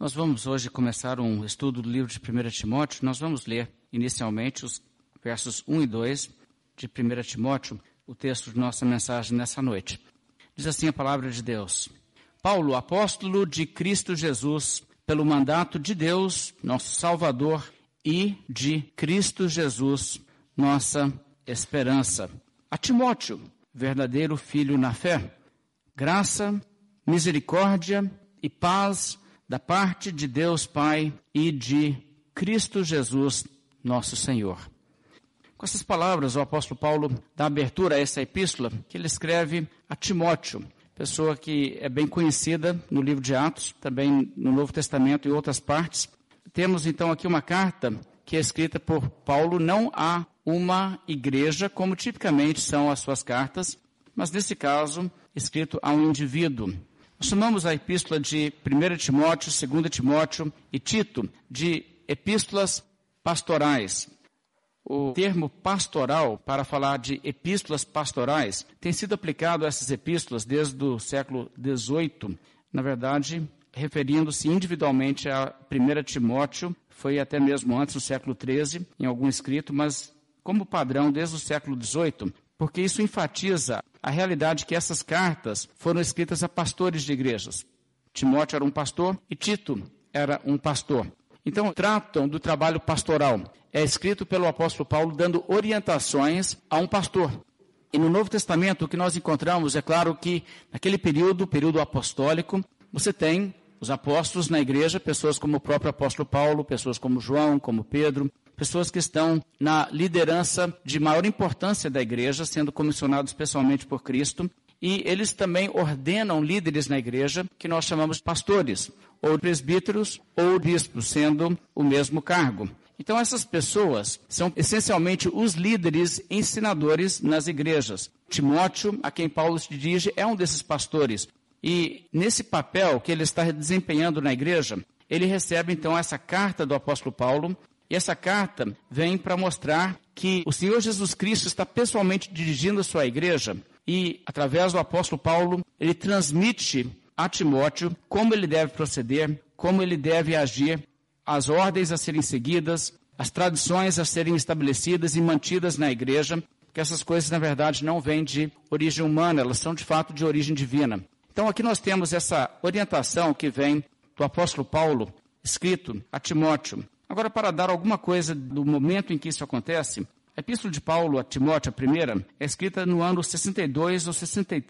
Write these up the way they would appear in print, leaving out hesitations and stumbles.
Nós vamos hoje começar um estudo do livro de 1 Timóteo. Nós vamos ler inicialmente os versos 1 e 2 de 1 Timóteo, o texto de nossa mensagem nessa noite. Diz assim a palavra de Deus: Paulo, apóstolo de Cristo Jesus, pelo mandato de Deus, nosso Salvador, e de Cristo Jesus, nossa esperança. A Timóteo, verdadeiro filho na fé, graça, misericórdia e paz da parte de Deus Pai e de Cristo Jesus, nosso Senhor. Com essas palavras, o apóstolo Paulo dá abertura a essa epístola que ele escreve a Timóteo, pessoa que é bem conhecida no livro de Atos, também no Novo Testamento e outras partes. Temos então aqui uma carta que é escrita por Paulo não a uma igreja, como tipicamente são as suas cartas, mas nesse caso, escrito a um indivíduo. Nós chamamos a epístola de 1 Timóteo, 2 Timóteo e Tito de epístolas pastorais. O termo pastoral, para falar de epístolas pastorais, tem sido aplicado a essas epístolas desde o século XVIII, na verdade, referindo-se individualmente a 1 Timóteo, foi até mesmo antes do século XIII, em algum escrito, mas como padrão desde o século XVIII, porque isso enfatiza a realidade que essas cartas foram escritas a pastores de igrejas. Timóteo era um pastor e Tito era um pastor. Então, tratam do trabalho pastoral. É escrito pelo apóstolo Paulo dando orientações a um pastor. E no Novo Testamento, o que nós encontramos, é claro que naquele período apostólico, você tem os apóstolos na igreja, pessoas como o próprio apóstolo Paulo, pessoas como João, como Pedro, pessoas que estão na liderança de maior importância da igreja, sendo comissionados pessoalmente por Cristo, e eles também ordenam líderes na igreja, que nós chamamos de pastores, ou presbíteros, ou bispos, sendo o mesmo cargo. Então essas pessoas são essencialmente os líderes ensinadores nas igrejas. Timóteo, a quem Paulo se dirige, é um desses pastores. E nesse papel que ele está desempenhando na igreja, ele recebe então essa carta do apóstolo Paulo. E essa carta vem para mostrar que o Senhor Jesus Cristo está pessoalmente dirigindo a sua igreja e, através do apóstolo Paulo, ele transmite a Timóteo como ele deve proceder, como ele deve agir, as ordens a serem seguidas, as tradições a serem estabelecidas e mantidas na igreja, que essas coisas, na verdade, não vêm de origem humana, elas são, de fato, de origem divina. Então, aqui nós temos essa orientação que vem do apóstolo Paulo, escrito a Timóteo. Agora, para dar alguma coisa do momento em que isso acontece, a epístola de Paulo a Timóteo, a primeira, é escrita no ano 62 ou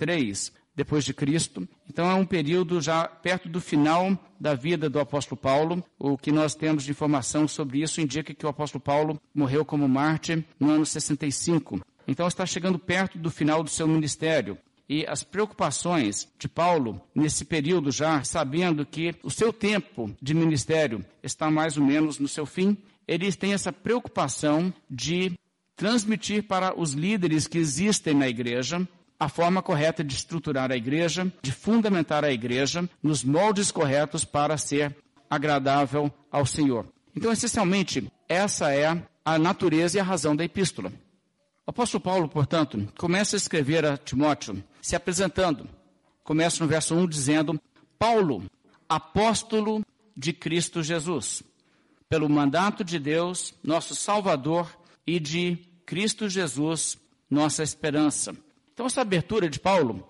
63 depois de Cristo. Então, é um período já perto do final da vida do apóstolo Paulo. O que nós temos de informação sobre isso indica que o apóstolo Paulo morreu como mártir no ano 65. Então, está chegando perto do final do seu ministério. E as preocupações de Paulo, nesse período já, sabendo que o seu tempo de ministério está mais ou menos no seu fim, ele tem essa preocupação de transmitir para os líderes que existem na igreja a forma correta de estruturar a igreja, de fundamentar a igreja nos moldes corretos para ser agradável ao Senhor. Então, essencialmente, essa é a natureza e a razão da epístola. O apóstolo Paulo, portanto, começa a escrever a Timóteo se apresentando. Começa no verso 1 dizendo: Paulo, apóstolo de Cristo Jesus, pelo mandato de Deus, nosso Salvador, e de Cristo Jesus, nossa esperança. Então, essa abertura de Paulo,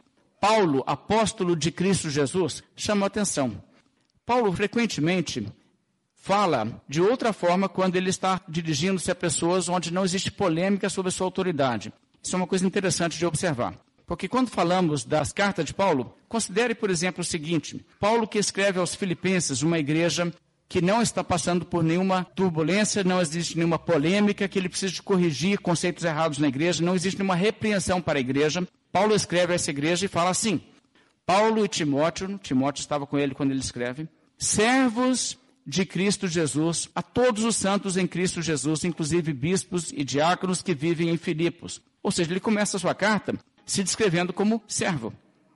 apóstolo de Cristo Jesus, chama a atenção. Paulo, frequentemente, fala de outra forma quando ele está dirigindo-se a pessoas onde não existe polêmica sobre a sua autoridade. Isso é uma coisa interessante de observar. Porque quando falamos das cartas de Paulo, considere, por exemplo, o seguinte: Paulo que escreve aos Filipenses, uma igreja que não está passando por nenhuma turbulência, não existe nenhuma polêmica, que ele precisa de corrigir conceitos errados na igreja, não existe nenhuma repreensão para a igreja. Paulo escreve a essa igreja e fala assim: Paulo e Timóteo estava com ele quando ele escreve, servos de Cristo Jesus, a todos os santos em Cristo Jesus, inclusive bispos e diáconos que vivem em Filipos. Ou seja, ele começa a sua carta se descrevendo como servo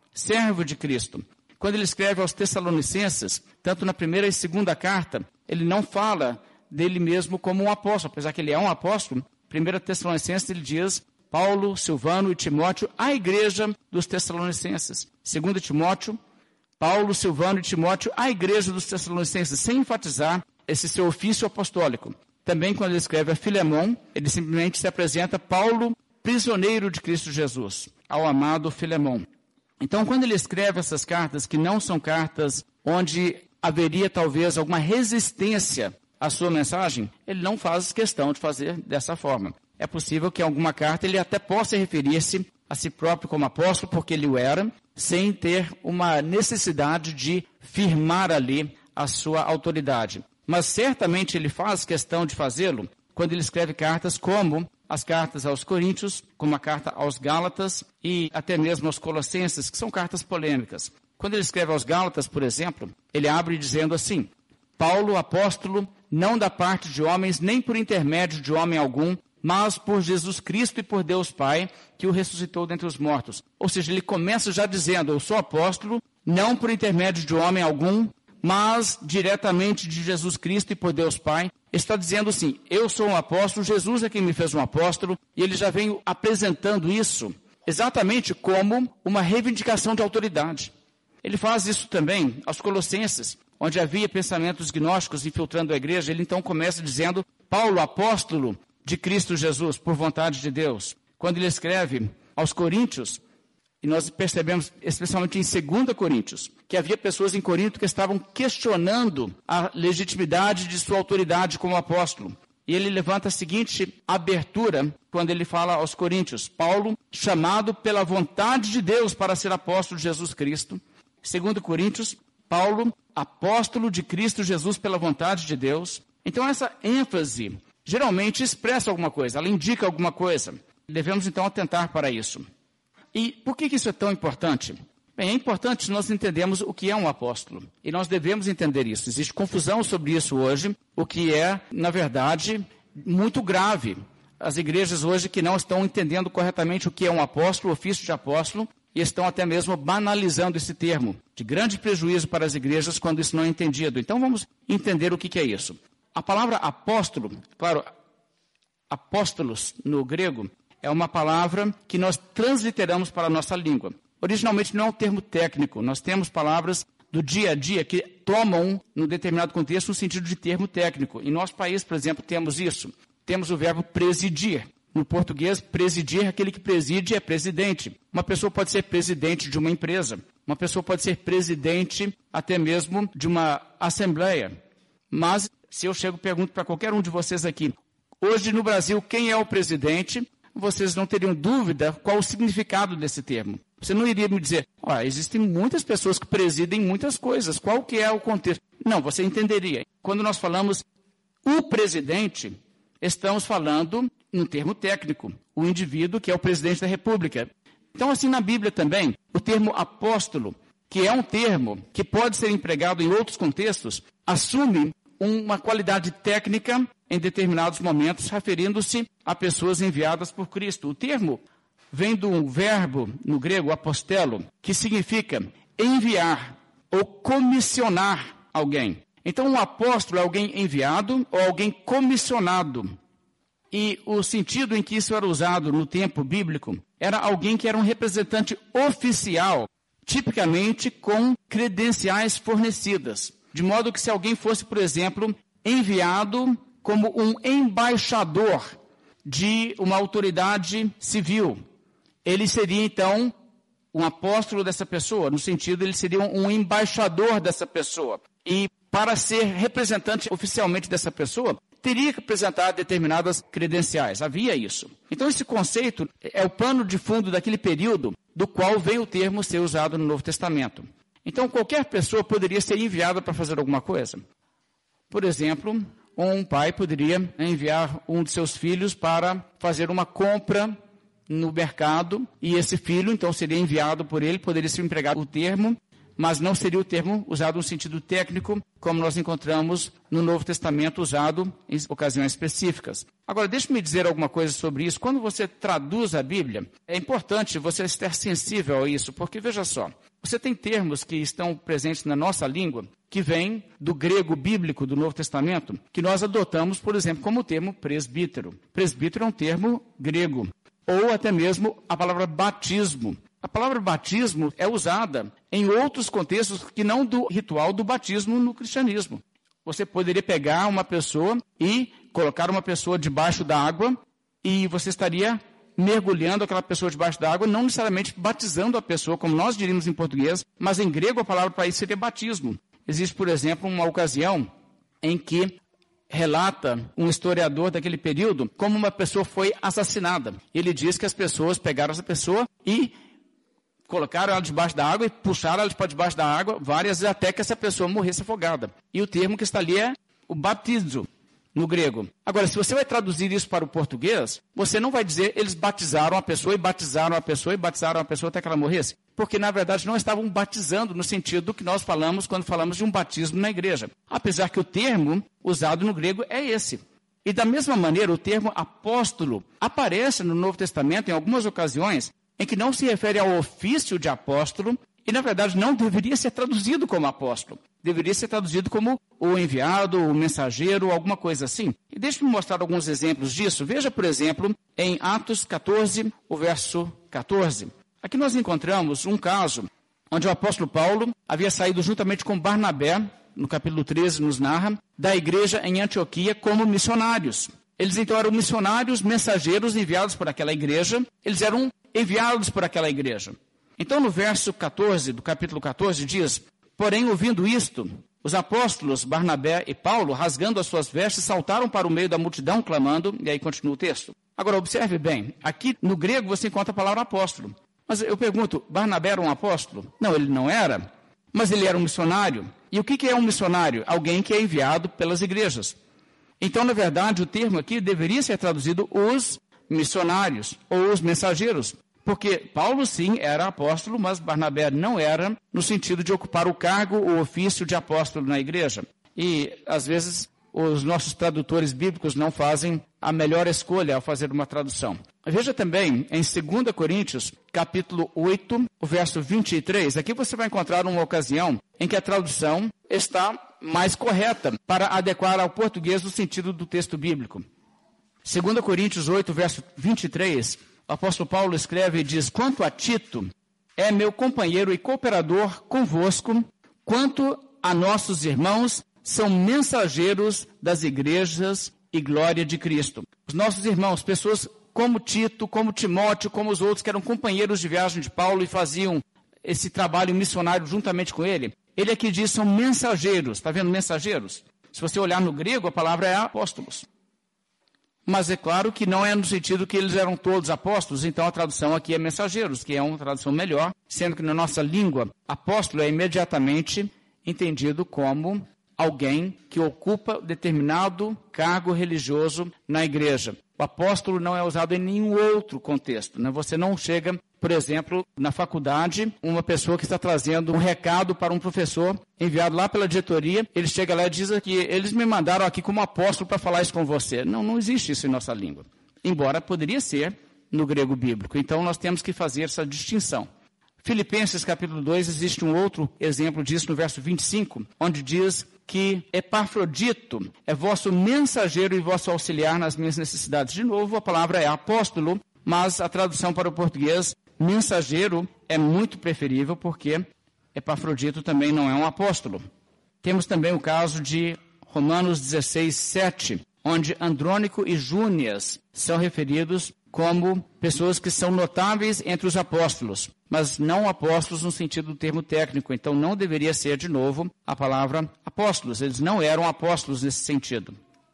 de Cristo. Quando ele escreve aos Tessalonicenses, tanto na primeira e segunda carta, ele não fala dele mesmo como um apóstolo, apesar que ele é um apóstolo. 1 Tessalonicenses ele diz: Paulo, Silvano e Timóteo, a igreja dos Tessalonicenses. 2 Timóteo, Paulo, Silvano e Timóteo à igreja dos Tessalonicenses, sem enfatizar esse seu ofício apostólico. Também quando ele escreve a Filemon, ele simplesmente se apresenta Paulo, prisioneiro de Cristo Jesus, ao amado Filemon. Então, quando ele escreve essas cartas, que não são cartas onde haveria talvez alguma resistência à sua mensagem, ele não faz questão de fazer dessa forma. É possível que em alguma carta ele até possa referir-se a si próprio como apóstolo, porque ele o era, sem ter uma necessidade de firmar ali a sua autoridade. Mas certamente ele faz questão de fazê-lo quando ele escreve cartas como as cartas aos Coríntios, como a carta aos Gálatas e até mesmo aos Colossenses, que são cartas polêmicas. Quando ele escreve aos Gálatas, por exemplo, ele abre dizendo assim: Paulo, apóstolo, não da parte de homens, nem por intermédio de homem algum, mas por Jesus Cristo e por Deus Pai, que o ressuscitou dentre os mortos. Ou seja, ele começa já dizendo: eu sou apóstolo, não por intermédio de homem algum, mas diretamente de Jesus Cristo e por Deus Pai. Ele está dizendo assim: eu sou um apóstolo, Jesus é quem me fez um apóstolo, e ele já vem apresentando isso exatamente como uma reivindicação de autoridade. Ele faz isso também aos Colossenses, onde havia pensamentos gnósticos infiltrando a igreja. Ele então começa dizendo: Paulo, apóstolo de Cristo Jesus, por vontade de Deus. Quando ele escreve aos Coríntios, e nós percebemos, especialmente em 2 Coríntios, que havia pessoas em Corinto que estavam questionando a legitimidade de sua autoridade como apóstolo. E ele levanta a seguinte abertura quando ele fala aos Coríntios: Paulo, chamado pela vontade de Deus para ser apóstolo de Jesus Cristo. 2 Coríntios, Paulo, apóstolo de Cristo Jesus pela vontade de Deus. Então essa ênfase geralmente expressa alguma coisa, ela indica alguma coisa. Devemos então atentar para isso. E por que isso é tão importante? Bem, é importante nós entendermos o que é um apóstolo. E nós devemos entender isso. Existe confusão sobre isso hoje, o que é, na verdade, muito grave. As igrejas hoje que não estão entendendo corretamente o que é um apóstolo, o ofício de apóstolo, e estão até mesmo banalizando esse termo, de grande prejuízo para as igrejas quando isso não é entendido. Então vamos entender o que é isso. A palavra apóstolo, claro, apóstolos no grego, é uma palavra que nós transliteramos para a nossa língua. Originalmente não é um termo técnico, nós temos palavras do dia a dia que tomam, num determinado contexto, um sentido de termo técnico. Em nosso país, por exemplo, temos isso. Temos o verbo presidir. No português, presidir, aquele que preside é presidente. Uma pessoa pode ser presidente de uma empresa. Uma pessoa pode ser presidente até mesmo de uma assembleia. Mas, se eu chego e pergunto para qualquer um de vocês aqui, hoje no Brasil, quem é o presidente? Vocês não teriam dúvida qual o significado desse termo. Você não iria me dizer: existem muitas pessoas que presidem muitas coisas, qual que é o contexto? Não, você entenderia. Quando nós falamos o presidente, estamos falando num termo técnico, o indivíduo que é o presidente da República. Então, assim, na Bíblia também, o termo apóstolo, que é um termo que pode ser empregado em outros contextos, assume uma qualidade técnica em determinados momentos, referindo-se a pessoas enviadas por Cristo. O termo vem do verbo, no grego, apostelo, que significa enviar ou comissionar alguém. Então, um apóstolo é alguém enviado ou alguém comissionado. E o sentido em que isso era usado no tempo bíblico era alguém que era um representante oficial, tipicamente com credenciais fornecidas. De modo que se alguém fosse, por exemplo, enviado como um embaixador de uma autoridade civil, ele seria então um apóstolo dessa pessoa, no sentido ele seria um embaixador dessa pessoa. E para ser representante oficialmente dessa pessoa, teria que apresentar determinadas credenciais. Havia isso. Então esse conceito é o pano de fundo daquele período do qual veio o termo ser usado no Novo Testamento. Então qualquer pessoa poderia ser enviada para fazer alguma coisa. Por exemplo, um pai poderia enviar um de seus filhos para fazer uma compra no mercado, e esse filho então seria enviado por ele, poderia ser empregado o termo, mas não seria o termo usado no sentido técnico, como nós encontramos no Novo Testamento usado em ocasiões específicas. Agora, deixe-me dizer alguma coisa sobre isso. Quando você traduz a Bíblia, é importante você estar sensível a isso, porque veja só, você tem termos que estão presentes na nossa língua, que vêm do grego bíblico do Novo Testamento, que nós adotamos, por exemplo, como o termo presbítero. Presbítero é um termo grego, ou até mesmo a palavra batismo. A palavra batismo é usada em outros contextos que não do ritual do batismo no cristianismo. Você poderia pegar uma pessoa e colocar uma pessoa debaixo da água e você estaria mergulhando aquela pessoa debaixo da água, não necessariamente batizando a pessoa, como nós diríamos em português, mas em grego a palavra para isso seria batismo. Existe, por exemplo, uma ocasião em que relata um historiador daquele período como uma pessoa foi assassinada. Ele diz que as pessoas pegaram essa pessoa e colocaram ela debaixo da água e puxaram ela para debaixo da água várias vezes até que essa pessoa morresse afogada. E o termo que está ali é o baptizo, no grego. Agora, se você vai traduzir isso para o português, você não vai dizer eles batizaram a pessoa e batizaram a pessoa e batizaram a pessoa até que ela morresse. Porque, na verdade, não estavam batizando no sentido do que nós falamos quando falamos de um batismo na igreja. Apesar que o termo usado no grego é esse. E da mesma maneira, o termo apóstolo aparece no Novo Testamento em algumas ocasiões em que não se refere ao ofício de apóstolo e, na verdade, não deveria ser traduzido como apóstolo. Deveria ser traduzido como o enviado, o mensageiro, alguma coisa assim. E deixe-me mostrar alguns exemplos disso. Veja, por exemplo, em Atos 14, o verso 14. Aqui nós encontramos um caso onde o apóstolo Paulo havia saído juntamente com Barnabé, no capítulo 13 nos narra, da igreja em Antioquia como missionários. Eles então eram missionários, mensageiros enviados por aquela igreja. Eles eram enviados por aquela igreja. Então no verso 14 do capítulo 14 diz: porém, ouvindo isto, os apóstolos Barnabé e Paulo, rasgando as suas vestes, saltaram para o meio da multidão, clamando, e aí continua o texto. Agora, observe bem, aqui no grego você encontra a palavra apóstolo. Mas eu pergunto, Barnabé era um apóstolo? Não, ele não era, mas ele era um missionário. E o que é um missionário? Alguém que é enviado pelas igrejas. Então, na verdade, o termo aqui deveria ser traduzido os missionários, ou os mensageiros. Porque Paulo, sim, era apóstolo, mas Barnabé não era, no sentido de ocupar o cargo, o ofício de apóstolo na igreja. E, às vezes, os nossos tradutores bíblicos não fazem a melhor escolha ao fazer uma tradução. Veja também, em 2 Coríntios, capítulo 8, o verso 23, aqui você vai encontrar uma ocasião em que a tradução está mais correta para adequar ao português o sentido do texto bíblico. 2 Coríntios 8, verso 23, o apóstolo Paulo escreve e diz: quanto a Tito, é meu companheiro e cooperador convosco, quanto a nossos irmãos, são mensageiros das igrejas e glória de Cristo. Os nossos irmãos, pessoas como Tito, como Timóteo, como os outros que eram companheiros de viagem de Paulo e faziam esse trabalho missionário juntamente com ele, ele aqui diz são mensageiros. Está vendo mensageiros? Se você olhar no grego, a palavra é apóstolos. Mas é claro que não é no sentido que eles eram todos apóstolos, então a tradução aqui é mensageiros, que é uma tradução melhor, sendo que na nossa língua, apóstolo é imediatamente entendido como alguém que ocupa determinado cargo religioso na igreja. O apóstolo não é usado em nenhum outro contexto, né? Você não chega, por exemplo, na faculdade, uma pessoa que está trazendo um recado para um professor enviado lá pela diretoria, ele chega lá e diz que eles me mandaram aqui como apóstolo para falar isso com você. Não existe isso em nossa língua. Embora poderia ser no grego bíblico. Então nós temos que fazer essa distinção. Filipenses capítulo 2, existe um outro exemplo disso no verso 25, onde diz que Epafrodito é vosso mensageiro e vosso auxiliar nas minhas necessidades. De novo, a palavra é apóstolo, mas a tradução para o português, mensageiro, é muito preferível, porque Epafrodito também não é um apóstolo. Temos também o caso de Romanos 16, 7, onde Andrônico e Júnias são referidos como pessoas que são notáveis entre os apóstolos, mas não apóstolos no sentido do termo técnico. Então não deveria ser, de novo, a palavra apóstolos. Eles não eram apóstolos nesse sentido.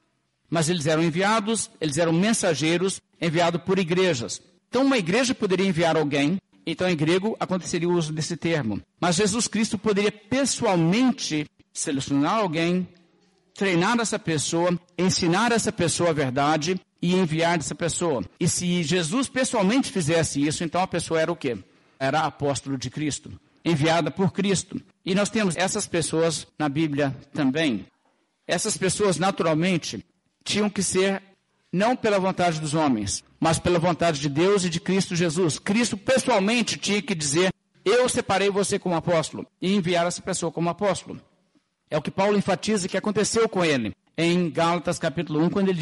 Mas eles eram enviados, eles eram mensageiros, enviados por igrejas. Então uma igreja poderia enviar alguém, então em grego aconteceria o uso desse termo. Mas Jesus Cristo poderia pessoalmente selecionar alguém, treinar essa pessoa, ensinar essa pessoa a verdade e enviar essa pessoa. E se Jesus pessoalmente fizesse isso, então a pessoa era o quê? Era apóstolo de Cristo, enviada por Cristo. E nós temos essas pessoas na Bíblia também. Essas pessoas, naturalmente, tinham que ser não pela vontade dos homens, mas pela vontade de Deus e de Cristo Jesus. Cristo pessoalmente tinha que dizer: eu separei você como apóstolo, e enviar essa pessoa como apóstolo. É o que Paulo enfatiza que aconteceu com ele em Gálatas capítulo 1, quando ele diz: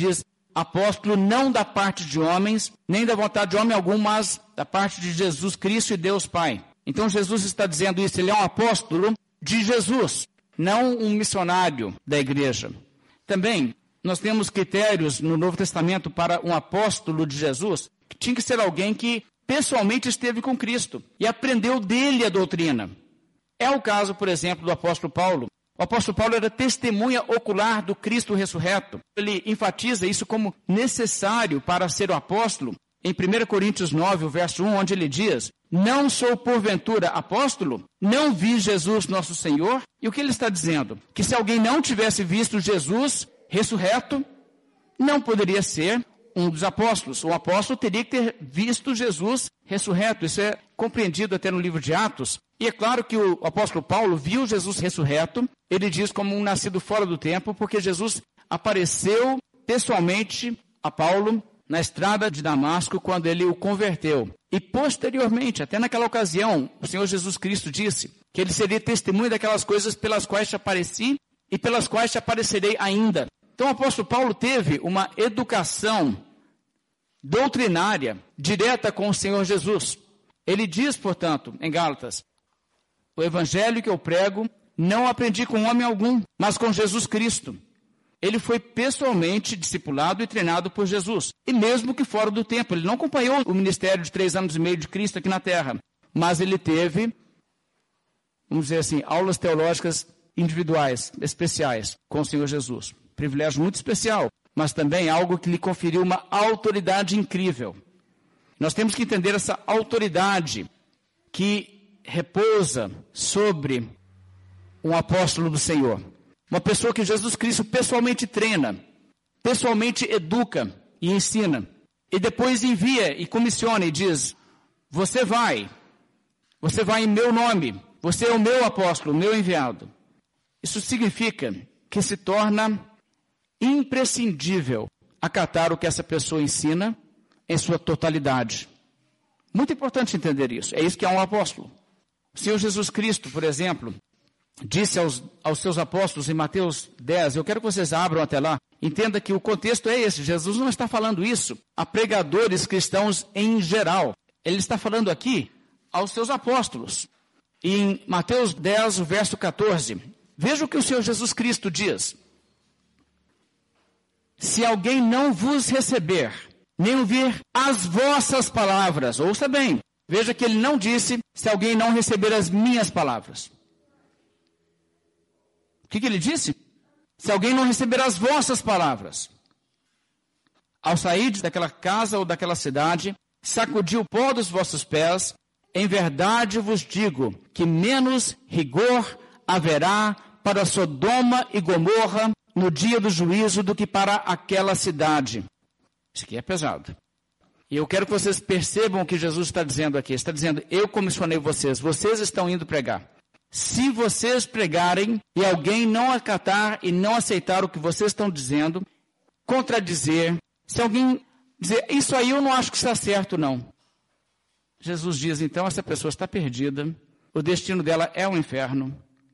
apóstolo não da parte de homens, nem da vontade de homem algum, mas da parte de Jesus Cristo e Deus Pai. Então Jesus está dizendo isso, ele é um apóstolo de Jesus, não um missionário da igreja. Também, nós temos critérios no Novo Testamento para um apóstolo de Jesus, que tinha que ser alguém que pessoalmente esteve com Cristo e aprendeu dele a doutrina. É o caso, por exemplo, do apóstolo Paulo. O apóstolo Paulo era testemunha ocular do Cristo ressurreto. Ele enfatiza isso como necessário para ser o apóstolo. Em 1 Coríntios 9, o verso 1, onde ele diz: não sou porventura apóstolo? Não vi Jesus nosso Senhor? E o que ele está dizendo? Que se alguém não tivesse visto Jesus ressurreto, não poderia ser um dos apóstolos. O apóstolo teria que ter visto Jesus ressurreto. Isso é compreendido até no livro de Atos. E é claro que o apóstolo Paulo viu Jesus ressurreto. Ele diz como um nascido fora do tempo, porque Jesus apareceu pessoalmente a Paulo na estrada de Damasco quando ele o converteu. E posteriormente, até naquela ocasião, o Senhor Jesus Cristo disse que ele seria testemunha daquelas coisas pelas quais te apareci e pelas quais te aparecerei ainda. Então o apóstolo Paulo teve uma educação doutrinária direta com o Senhor Jesus. Ele diz, portanto, em Gálatas: o evangelho que eu prego não aprendi com homem algum, mas com Jesus Cristo. Ele foi pessoalmente discipulado e treinado por Jesus. E mesmo que fora do tempo, ele não acompanhou o ministério de 3 anos e meio de Cristo aqui na terra. Mas ele teve, vamos dizer assim, aulas teológicas individuais, especiais, com o Senhor Jesus. Privilégio muito especial, mas também algo que lhe conferiu uma autoridade incrível. Nós temos que entender essa autoridade que repousa sobre um apóstolo do Senhor. Uma pessoa que Jesus Cristo pessoalmente treina, pessoalmente educa e ensina. E depois envia e comissiona e diz: você vai em meu nome, você é o meu apóstolo, o meu enviado. Isso significa que se torna imprescindível acatar o que essa pessoa ensina em sua totalidade. Muito importante entender isso. É isso que é um apóstolo. O Senhor Jesus Cristo, por exemplo, disse aos seus apóstolos em Mateus 10, eu quero que vocês abram até lá, entenda que o contexto é esse, Jesus não está falando isso a pregadores cristãos em geral, ele está falando aqui aos seus apóstolos. E em Mateus 10, o verso 14, veja o que o Senhor Jesus Cristo diz: se alguém não vos receber, nem ouvir as vossas palavras, ouça bem, veja que ele não disse, se alguém não receber as minhas palavras. O que ele disse? Se alguém não receber as vossas palavras, ao sair daquela casa ou daquela cidade, sacudir o pó dos vossos pés, em verdade vos digo que menos rigor haverá para Sodoma e Gomorra no dia do juízo do que para aquela cidade. Isso aqui é pesado. E eu quero que vocês percebam o que Jesus está dizendo aqui. Ele está dizendo: eu comissionei vocês, vocês estão indo pregar. Se vocês pregarem e alguém não acatar e não aceitar o que vocês estão dizendo, contradizer, se alguém dizer, isso aí eu não acho que está certo, não. Jesus diz, então, essa pessoa está perdida, o destino dela é o inferno.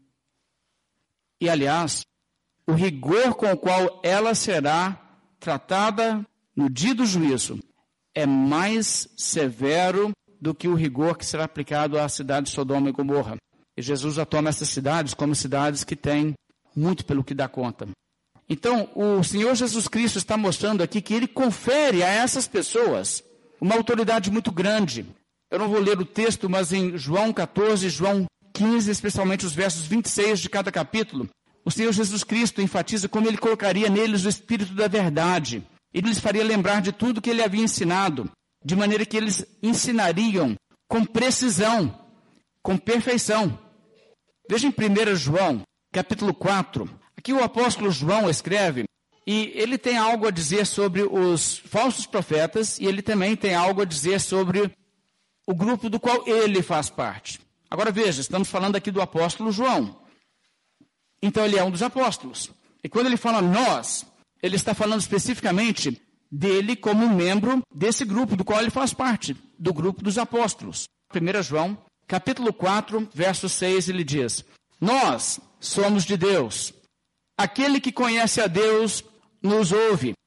E, aliás, o rigor com o qual ela será tratada no dia do juízo é mais severo do que o rigor que será aplicado à cidade de Sodoma e Gomorra. E Jesus já toma essas cidades como cidades que têm muito pelo que dá conta. Então, o Senhor Jesus Cristo está mostrando aqui que ele confere a essas pessoas uma autoridade muito grande. Eu não vou ler o texto, mas em João 14, João 15, especialmente os versos 26 de cada capítulo, o Senhor Jesus Cristo enfatiza como ele colocaria neles o Espírito da verdade. Ele lhes faria lembrar de tudo que ele havia ensinado, de maneira que eles ensinariam com precisão, com perfeição. Veja em 1 João, capítulo 4. Aqui o apóstolo João escreve, e ele tem algo a dizer sobre os falsos profetas, e ele também tem algo a dizer sobre o grupo do qual ele faz parte. Agora veja, estamos falando aqui do apóstolo João. Então ele é um dos apóstolos. E quando ele fala nós, ele está falando especificamente dele como membro desse grupo do qual ele faz parte, do grupo dos apóstolos. 1 João, capítulo 4, verso 6, ele diz, nós somos de Deus. Aquele que conhece a Deus nos ouve.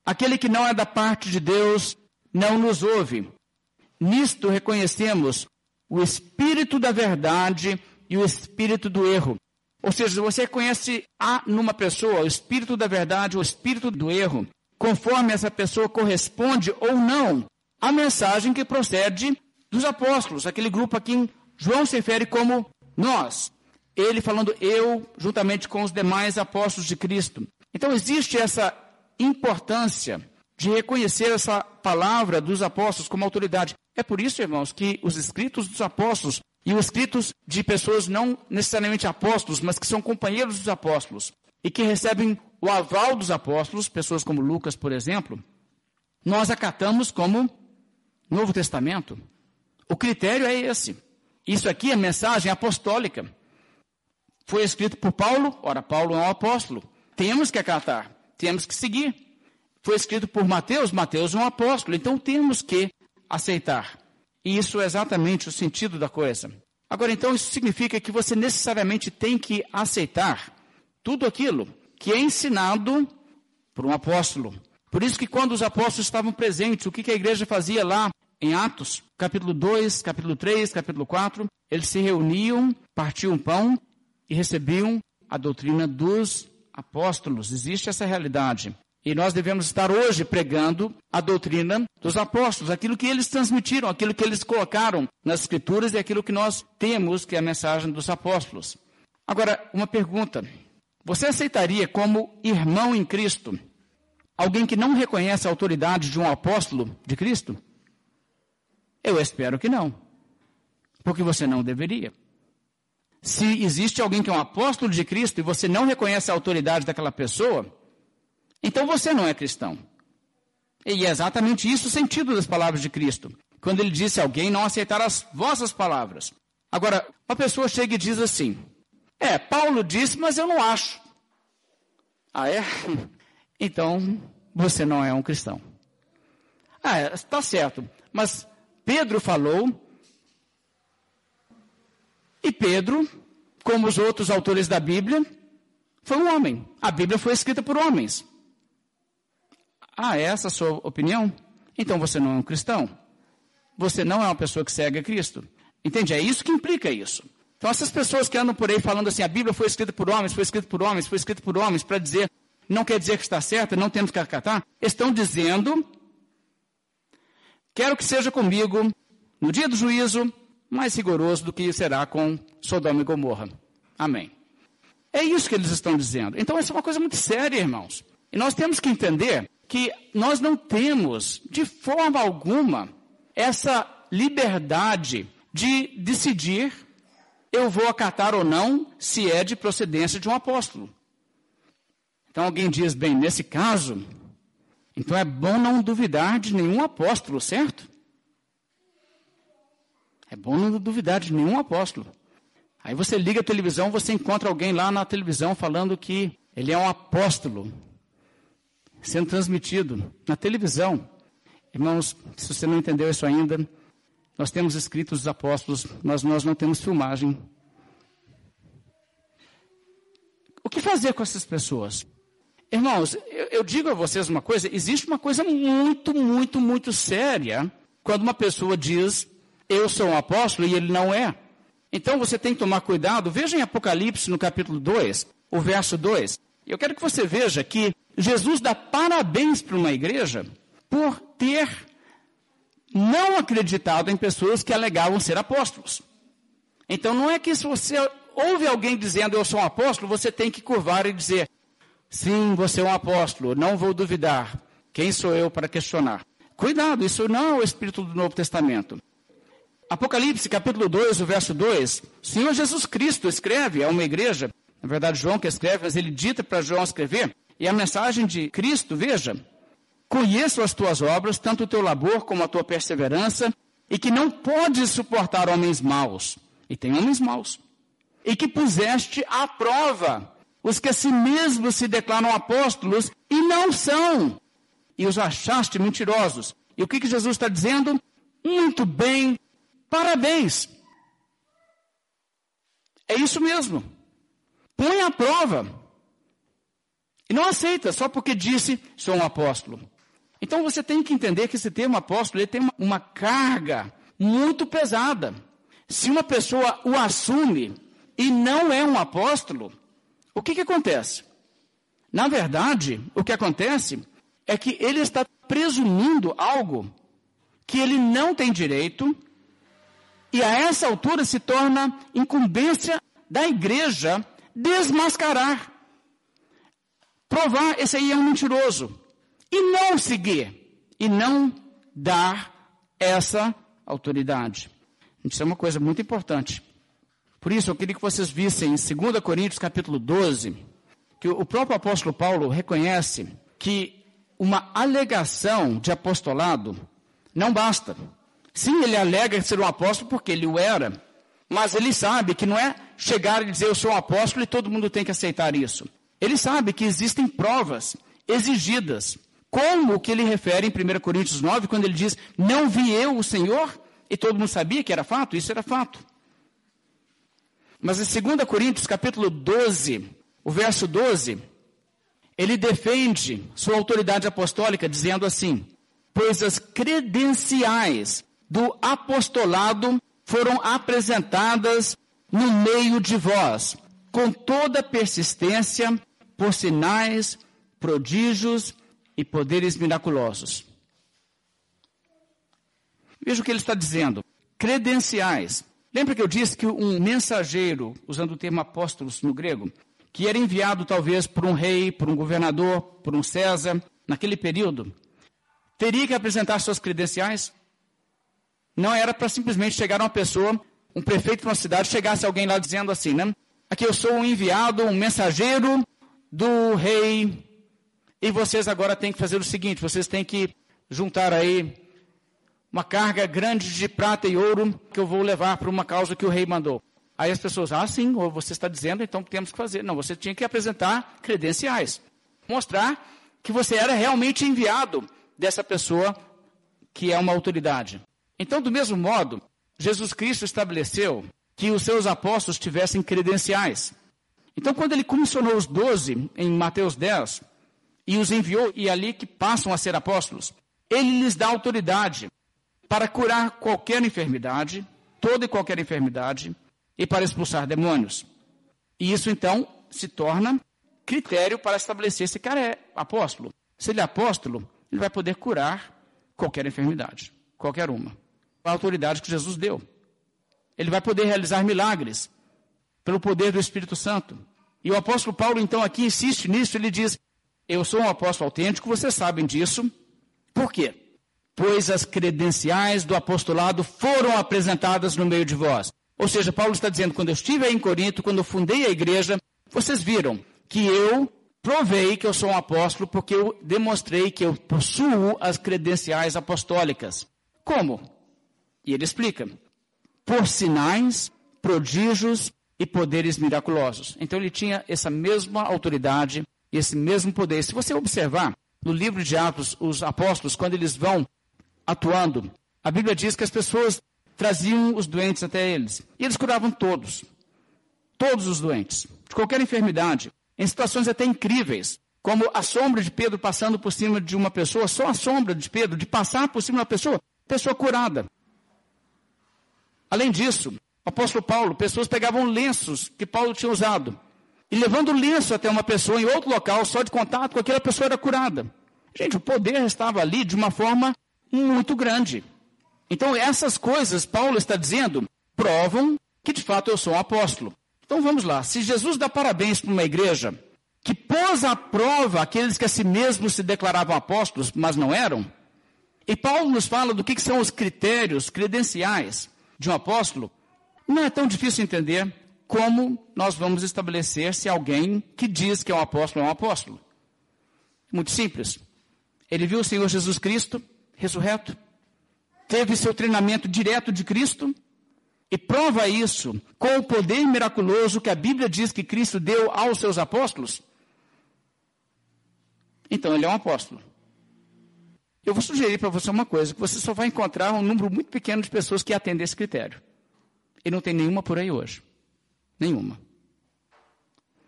Aquele que não é da parte de Deus não nos ouve. Nisto reconhecemos o espírito da verdade e o espírito do erro. Ou seja, você conhece numa pessoa o espírito da verdade, o espírito do erro, conforme essa pessoa corresponde ou não à mensagem que procede dos apóstolos. Aquele grupo a quem João se refere como nós. Ele falando eu, juntamente com os demais apóstolos de Cristo. Então existe essa importância de reconhecer essa palavra dos apóstolos como autoridade. É por isso, irmãos, que os escritos dos apóstolos e os escritos de pessoas não necessariamente apóstolos, mas que são companheiros dos apóstolos e que recebem o aval dos apóstolos, pessoas como Lucas, por exemplo, nós acatamos como Novo Testamento. O critério é esse. Isso aqui é mensagem apostólica. Foi escrito por Paulo, ora, Paulo é um apóstolo. Temos que acatar, temos que seguir. Foi escrito por Mateus, Mateus é um apóstolo, então temos que aceitar. E isso é exatamente o sentido da coisa. Agora, então, isso significa que você necessariamente tem que aceitar tudo aquilo que é ensinado por um apóstolo. Por isso que quando os apóstolos estavam presentes, o que a igreja fazia lá em Atos, capítulo 2, capítulo 3, capítulo 4, eles se reuniam, partiam pão e recebiam a doutrina dos apóstolos. Existe essa realidade. E nós devemos estar hoje pregando a doutrina dos apóstolos, aquilo que eles transmitiram, aquilo que eles colocaram nas Escrituras e aquilo que nós temos, que é a mensagem dos apóstolos. Agora, uma pergunta. Você aceitaria como irmão em Cristo alguém que não reconhece a autoridade de um apóstolo de Cristo? Eu espero que não, porque você não deveria. Se existe alguém que é um apóstolo de Cristo e você não reconhece a autoridade daquela pessoa, então você não é cristão. E é exatamente isso o sentido das palavras de Cristo. Quando ele disse a alguém não aceitar as vossas palavras. Agora, uma pessoa chega e diz assim, Paulo disse, mas eu não acho. Ah, é? Então, você não é um cristão. Está certo, mas Pedro falou, e Pedro, como os outros autores da Bíblia, foi um homem. A Bíblia foi escrita por homens. Essa é a sua opinião? Então você não é um cristão. Você não é uma pessoa que segue a Cristo. Entende? É isso que implica isso. Então essas pessoas que andam por aí falando assim, a Bíblia foi escrita por homens, foi escrita por homens, foi escrita por homens, para dizer, não quer dizer que está certa, não temos que acatar, estão dizendo, quero que seja comigo, no dia do juízo, mais rigoroso do que será com Sodoma e Gomorra. Amém. É isso que eles estão dizendo. Então essa é uma coisa muito séria, irmãos. E nós temos que entender que nós não temos, de forma alguma, essa liberdade de decidir eu vou acatar ou não se é de procedência de um apóstolo. Então alguém diz, bem, nesse caso, então é bom não duvidar de nenhum apóstolo, certo? É bom não duvidar de nenhum apóstolo. Aí você liga a televisão, você encontra alguém lá na televisão falando que ele é um apóstolo, sendo transmitido na televisão. Irmãos, se você não entendeu isso ainda, nós temos escritos dos apóstolos, mas nós não temos filmagem. O que fazer com essas pessoas? Irmãos, eu digo a vocês uma coisa, existe uma coisa muito, muito, muito séria quando uma pessoa diz, eu sou um apóstolo e ele não é. Então você tem que tomar cuidado. Veja em Apocalipse, no capítulo 2, o verso 2. Eu quero que você veja que Jesus dá parabéns para uma igreja por ter não acreditado em pessoas que alegavam ser apóstolos. Então não é que se você ouve alguém dizendo eu sou um apóstolo, você tem que curvar e dizer, sim, você é um apóstolo, não vou duvidar. Quem sou eu para questionar? Cuidado, isso não é o espírito do Novo Testamento. Apocalipse, capítulo 2, o verso 2, o Senhor Jesus Cristo escreve a uma igreja, na verdade João que escreve, mas ele dita para João escrever, e a mensagem de Cristo, veja, conheço as tuas obras, tanto o teu labor como a tua perseverança, e que não podes suportar homens maus, e tem homens maus, e que puseste à prova os que a si mesmos se declaram apóstolos, e não são, e os achaste mentirosos. E o que Jesus está dizendo? Muito bem, parabéns. É isso mesmo. Põe à prova. E não aceita, só porque disse, sou um apóstolo. Então você tem que entender que esse termo apóstolo ele tem uma carga muito pesada. Se uma pessoa o assume e não é um apóstolo, o que acontece? Na verdade, o que acontece é que ele está presumindo algo que ele não tem direito, e a essa altura se torna incumbência da igreja desmascarar, provar esse aí é um mentiroso, e não seguir, e não dar essa autoridade. Isso é uma coisa muito importante. Por isso, eu queria que vocês vissem em 2 Coríntios capítulo 12, que o próprio apóstolo Paulo reconhece que uma alegação de apostolado não basta. Sim, ele alega ser um apóstolo porque ele o era, mas ele sabe que não é chegar e dizer eu sou um apóstolo e todo mundo tem que aceitar isso. Ele sabe que existem provas exigidas, como o que ele refere em 1 Coríntios 9, quando ele diz, não vi eu o Senhor, e todo mundo sabia que era fato, isso era fato. Mas em 2 Coríntios capítulo 12, o verso 12, ele defende sua autoridade apostólica dizendo assim, pois as credenciais do apostolado foram apresentadas no meio de vós, com toda persistência, por sinais, prodígios e poderes miraculosos. Veja o que ele está dizendo. Credenciais. Lembra que eu disse que um mensageiro, usando o termo apóstolos no grego, que era enviado talvez por um rei, por um governador, por um César, naquele período, teria que apresentar suas credenciais? Não era para simplesmente chegar uma pessoa, um prefeito de uma cidade, chegasse alguém lá dizendo assim, né? Aqui eu sou um enviado, um mensageiro do rei, e vocês agora têm que fazer o seguinte, vocês têm que juntar aí uma carga grande de prata e ouro que eu vou levar para uma causa que o rei mandou. Aí as pessoas, sim, ou você está dizendo, então temos que fazer. Não, você tinha que apresentar credenciais. Mostrar que você era realmente enviado dessa pessoa que é uma autoridade. Então, do mesmo modo, Jesus Cristo estabeleceu que os seus apóstolos tivessem credenciais. Então, quando ele comissionou os 12 em Mateus 10, e os enviou, e ali que passam a ser apóstolos, ele lhes dá autoridade para curar qualquer enfermidade, toda e qualquer enfermidade, e para expulsar demônios. E isso, então, se torna critério para estabelecer se esse cara é apóstolo. Se ele é apóstolo, ele vai poder curar qualquer enfermidade, qualquer uma. A autoridade que Jesus deu. Ele vai poder realizar milagres pelo poder do Espírito Santo. E o apóstolo Paulo, então, aqui insiste nisso, ele diz, eu sou um apóstolo autêntico, vocês sabem disso. Por quê? Pois as credenciais do apostolado foram apresentadas no meio de vós. Ou seja, Paulo está dizendo, quando eu estive aí em Corinto, quando eu fundei a igreja, vocês viram que eu provei que eu sou um apóstolo porque eu demonstrei que eu possuo as credenciais apostólicas. Como? E ele explica. Por sinais, prodígios e poderes miraculosos. Então ele tinha essa mesma autoridade e esse mesmo poder. Se você observar no livro de Atos, os apóstolos, quando eles vão atuando, a Bíblia diz que as pessoas traziam os doentes até eles. E eles curavam todos. Todos os doentes. De qualquer enfermidade. Em situações até incríveis. Como a sombra de Pedro passando por cima de uma pessoa. Só a sombra de Pedro, de passar por cima de uma pessoa curada. Além disso, o apóstolo Paulo, pessoas pegavam lenços que Paulo tinha usado. E levando o lenço até uma pessoa em outro local, só de contato com aquela pessoa era curada. Gente, o poder estava ali de uma forma muito grande. Então, essas coisas, Paulo está dizendo, provam que de fato eu sou um apóstolo. Então, vamos lá. Se Jesus dá parabéns para uma igreja que pôs à prova aqueles que a si mesmos se declaravam apóstolos, mas não eram, e Paulo nos fala do que são os critérios credenciais de um apóstolo, não é tão difícil entender como nós vamos estabelecer se alguém que diz que é um apóstolo é um apóstolo. Muito simples. Ele viu o Senhor Jesus Cristo ressurreto, teve seu treinamento direto de Cristo e prova isso com o poder miraculoso que a Bíblia diz que Cristo deu aos seus apóstolos. Então ele é um apóstolo. Eu vou sugerir para você uma coisa, que você só vai encontrar um número muito pequeno de pessoas que atendem esse critério. E não tem nenhuma por aí hoje. Nenhuma.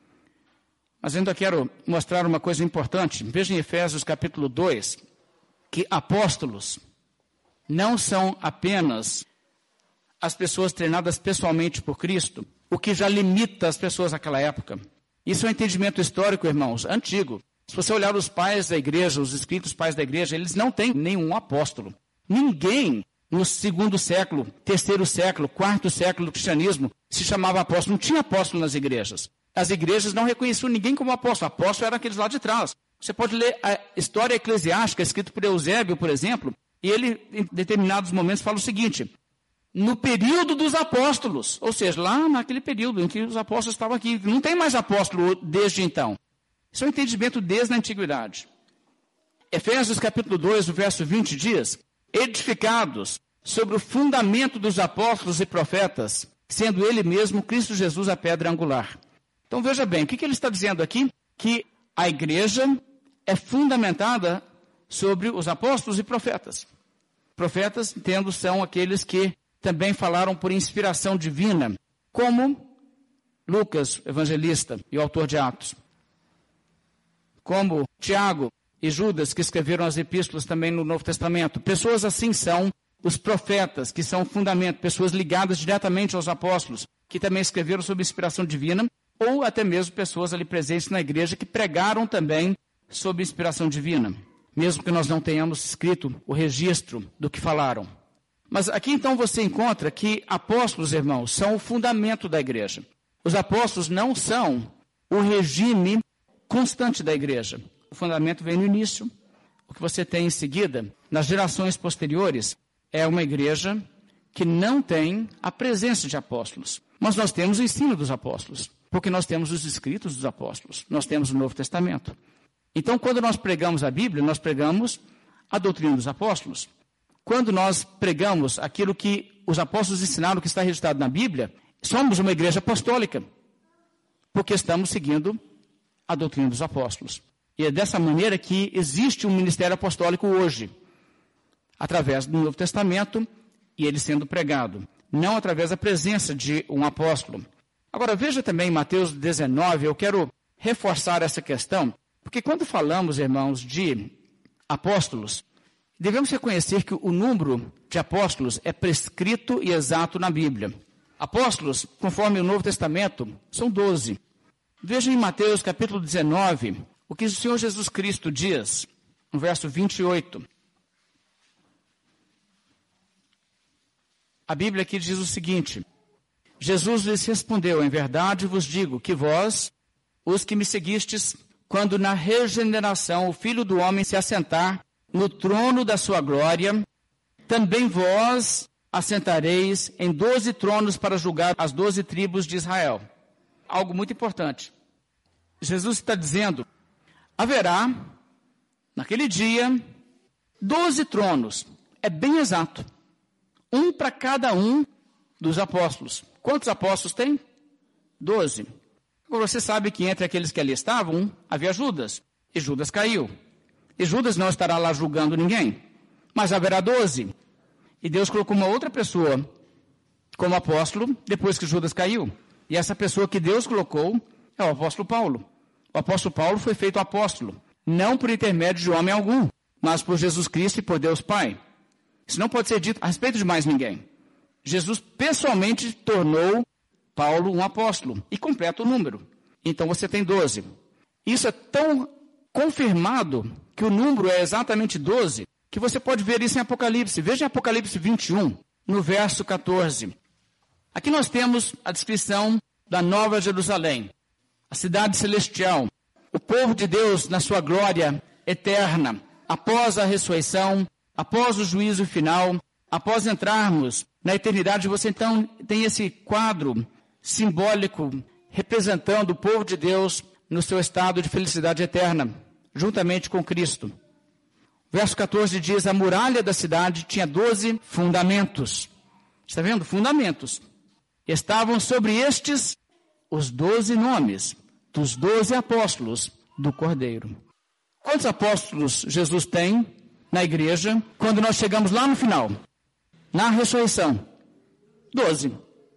Mas ainda quero mostrar uma coisa importante. Veja em Efésios capítulo 2, que apóstolos não são apenas as pessoas treinadas pessoalmente por Cristo, o que já limita as pessoas naquela época. Isso é um entendimento histórico, irmãos, antigo. Se você olhar os pais da igreja, os escritos pais da igreja, eles não têm nenhum apóstolo. Ninguém no segundo século, terceiro século, quarto século do cristianismo se chamava apóstolo. Não tinha apóstolo nas igrejas. As igrejas não reconheciam ninguém como apóstolo. Apóstolo era aqueles lá de trás. Você pode ler a história eclesiástica, escrita por Eusébio, por exemplo, e ele, em determinados momentos, fala o seguinte: no período dos apóstolos, ou seja, lá naquele período em que os apóstolos estavam aqui, não tem mais apóstolo desde então. Isso é um entendimento desde a antiguidade. Efésios capítulo 2, o verso 20 diz: edificados sobre o fundamento dos apóstolos e profetas, sendo ele mesmo, Cristo Jesus, a pedra angular. Então veja bem, o que ele está dizendo aqui? Que a igreja é fundamentada sobre os apóstolos e profetas. Profetas, entendo, são aqueles que também falaram por inspiração divina, como Lucas, evangelista e autor de Atos, como Tiago e Judas, que escreveram as epístolas também no Novo Testamento. Pessoas assim são os profetas, que são fundamento, pessoas ligadas diretamente aos apóstolos, que também escreveram sob inspiração divina, ou até mesmo pessoas ali presentes na igreja que pregaram também sob inspiração divina, mesmo que nós não tenhamos escrito o registro do que falaram. Mas aqui então você encontra que apóstolos, irmãos, são o fundamento da igreja. Os apóstolos não são o regime constante da igreja. O fundamento vem no início. O que você tem em seguida, nas gerações posteriores, é uma igreja que não tem a presença de apóstolos. Mas nós temos o ensino dos apóstolos, porque nós temos os escritos dos apóstolos, nós temos o Novo Testamento. Então, quando nós pregamos a Bíblia, nós pregamos a doutrina dos apóstolos. Quando nós pregamos aquilo que os apóstolos ensinaram, que está registrado na Bíblia, somos uma igreja apostólica, porque estamos seguindo a doutrina dos apóstolos. E é dessa maneira que existe um ministério apostólico hoje, através do Novo Testamento e ele sendo pregado, não através da presença de um apóstolo. Agora, veja também em Mateus 19, eu quero reforçar essa questão, porque quando falamos, irmãos, de apóstolos, devemos reconhecer que o número de apóstolos é prescrito e exato na Bíblia. Apóstolos, conforme o Novo Testamento, são 12. Veja em Mateus capítulo 19, o que o Senhor Jesus Cristo diz, no verso 28. A Bíblia aqui diz o seguinte: Jesus lhes respondeu: em verdade vos digo que vós, os que me seguistes, quando na regeneração o Filho do Homem se assentar no trono da sua glória, também vós assentareis em 12 tronos para julgar as 12 tribos de Israel. Algo muito importante. Jesus está dizendo: haverá, naquele dia, 12 tronos. É bem exato. Um para cada um dos apóstolos. Quantos apóstolos tem? 12. Você sabe que entre aqueles que ali estavam, havia Judas. E Judas caiu. E Judas não estará lá julgando ninguém. Mas haverá 12. E Deus colocou uma outra pessoa como apóstolo depois que Judas caiu. E essa pessoa que Deus colocou é o apóstolo Paulo. O apóstolo Paulo foi feito apóstolo, não por intermédio de homem algum, mas por Jesus Cristo e por Deus Pai. Isso não pode ser dito a respeito de mais ninguém. Jesus pessoalmente tornou Paulo um apóstolo e completa o número. Então você tem 12. Isso é tão confirmado que o número é exatamente 12, que você pode ver isso em Apocalipse. Veja em Apocalipse 21, no verso 14. Aqui nós temos a descrição da Nova Jerusalém, a cidade celestial, o povo de Deus na sua glória eterna, após a ressurreição, após o juízo final, após entrarmos na eternidade. Você então tem esse quadro simbólico representando o povo de Deus no seu estado de felicidade eterna, juntamente com Cristo. Verso 14 diz: a muralha da cidade tinha 12 fundamentos. Está vendo? Fundamentos. Estavam sobre estes os 12 nomes dos 12 apóstolos do Cordeiro. Quantos apóstolos Jesus tem na igreja quando nós chegamos lá no final? Na ressurreição? 12.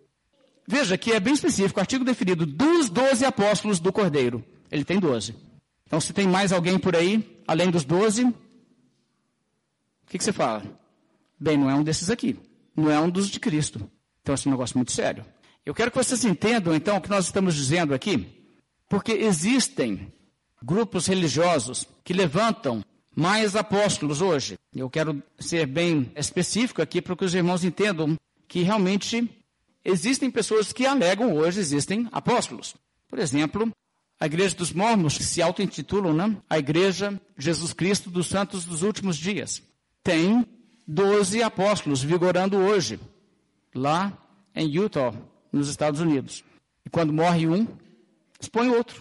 Veja que é bem específico, artigo definido, dos 12 apóstolos do Cordeiro. Ele tem 12. Então, se tem mais alguém por aí, além dos 12, O que você fala? Bem, não é um desses aqui. Não é um dos de Cristo. Então, esse é um negócio muito sério. Eu quero que vocês entendam, então, o que nós estamos dizendo aqui, porque existem grupos religiosos que levantam mais apóstolos hoje. Eu quero ser bem específico aqui para que os irmãos entendam que realmente existem pessoas que alegam hoje existem apóstolos. Por exemplo, a Igreja dos Mormons, que se auto-intitulam, né? A Igreja Jesus Cristo dos Santos dos Últimos Dias, tem 12 apóstolos vigorando hoje, lá em Utah, nos Estados Unidos. E quando morre um, expõe outro.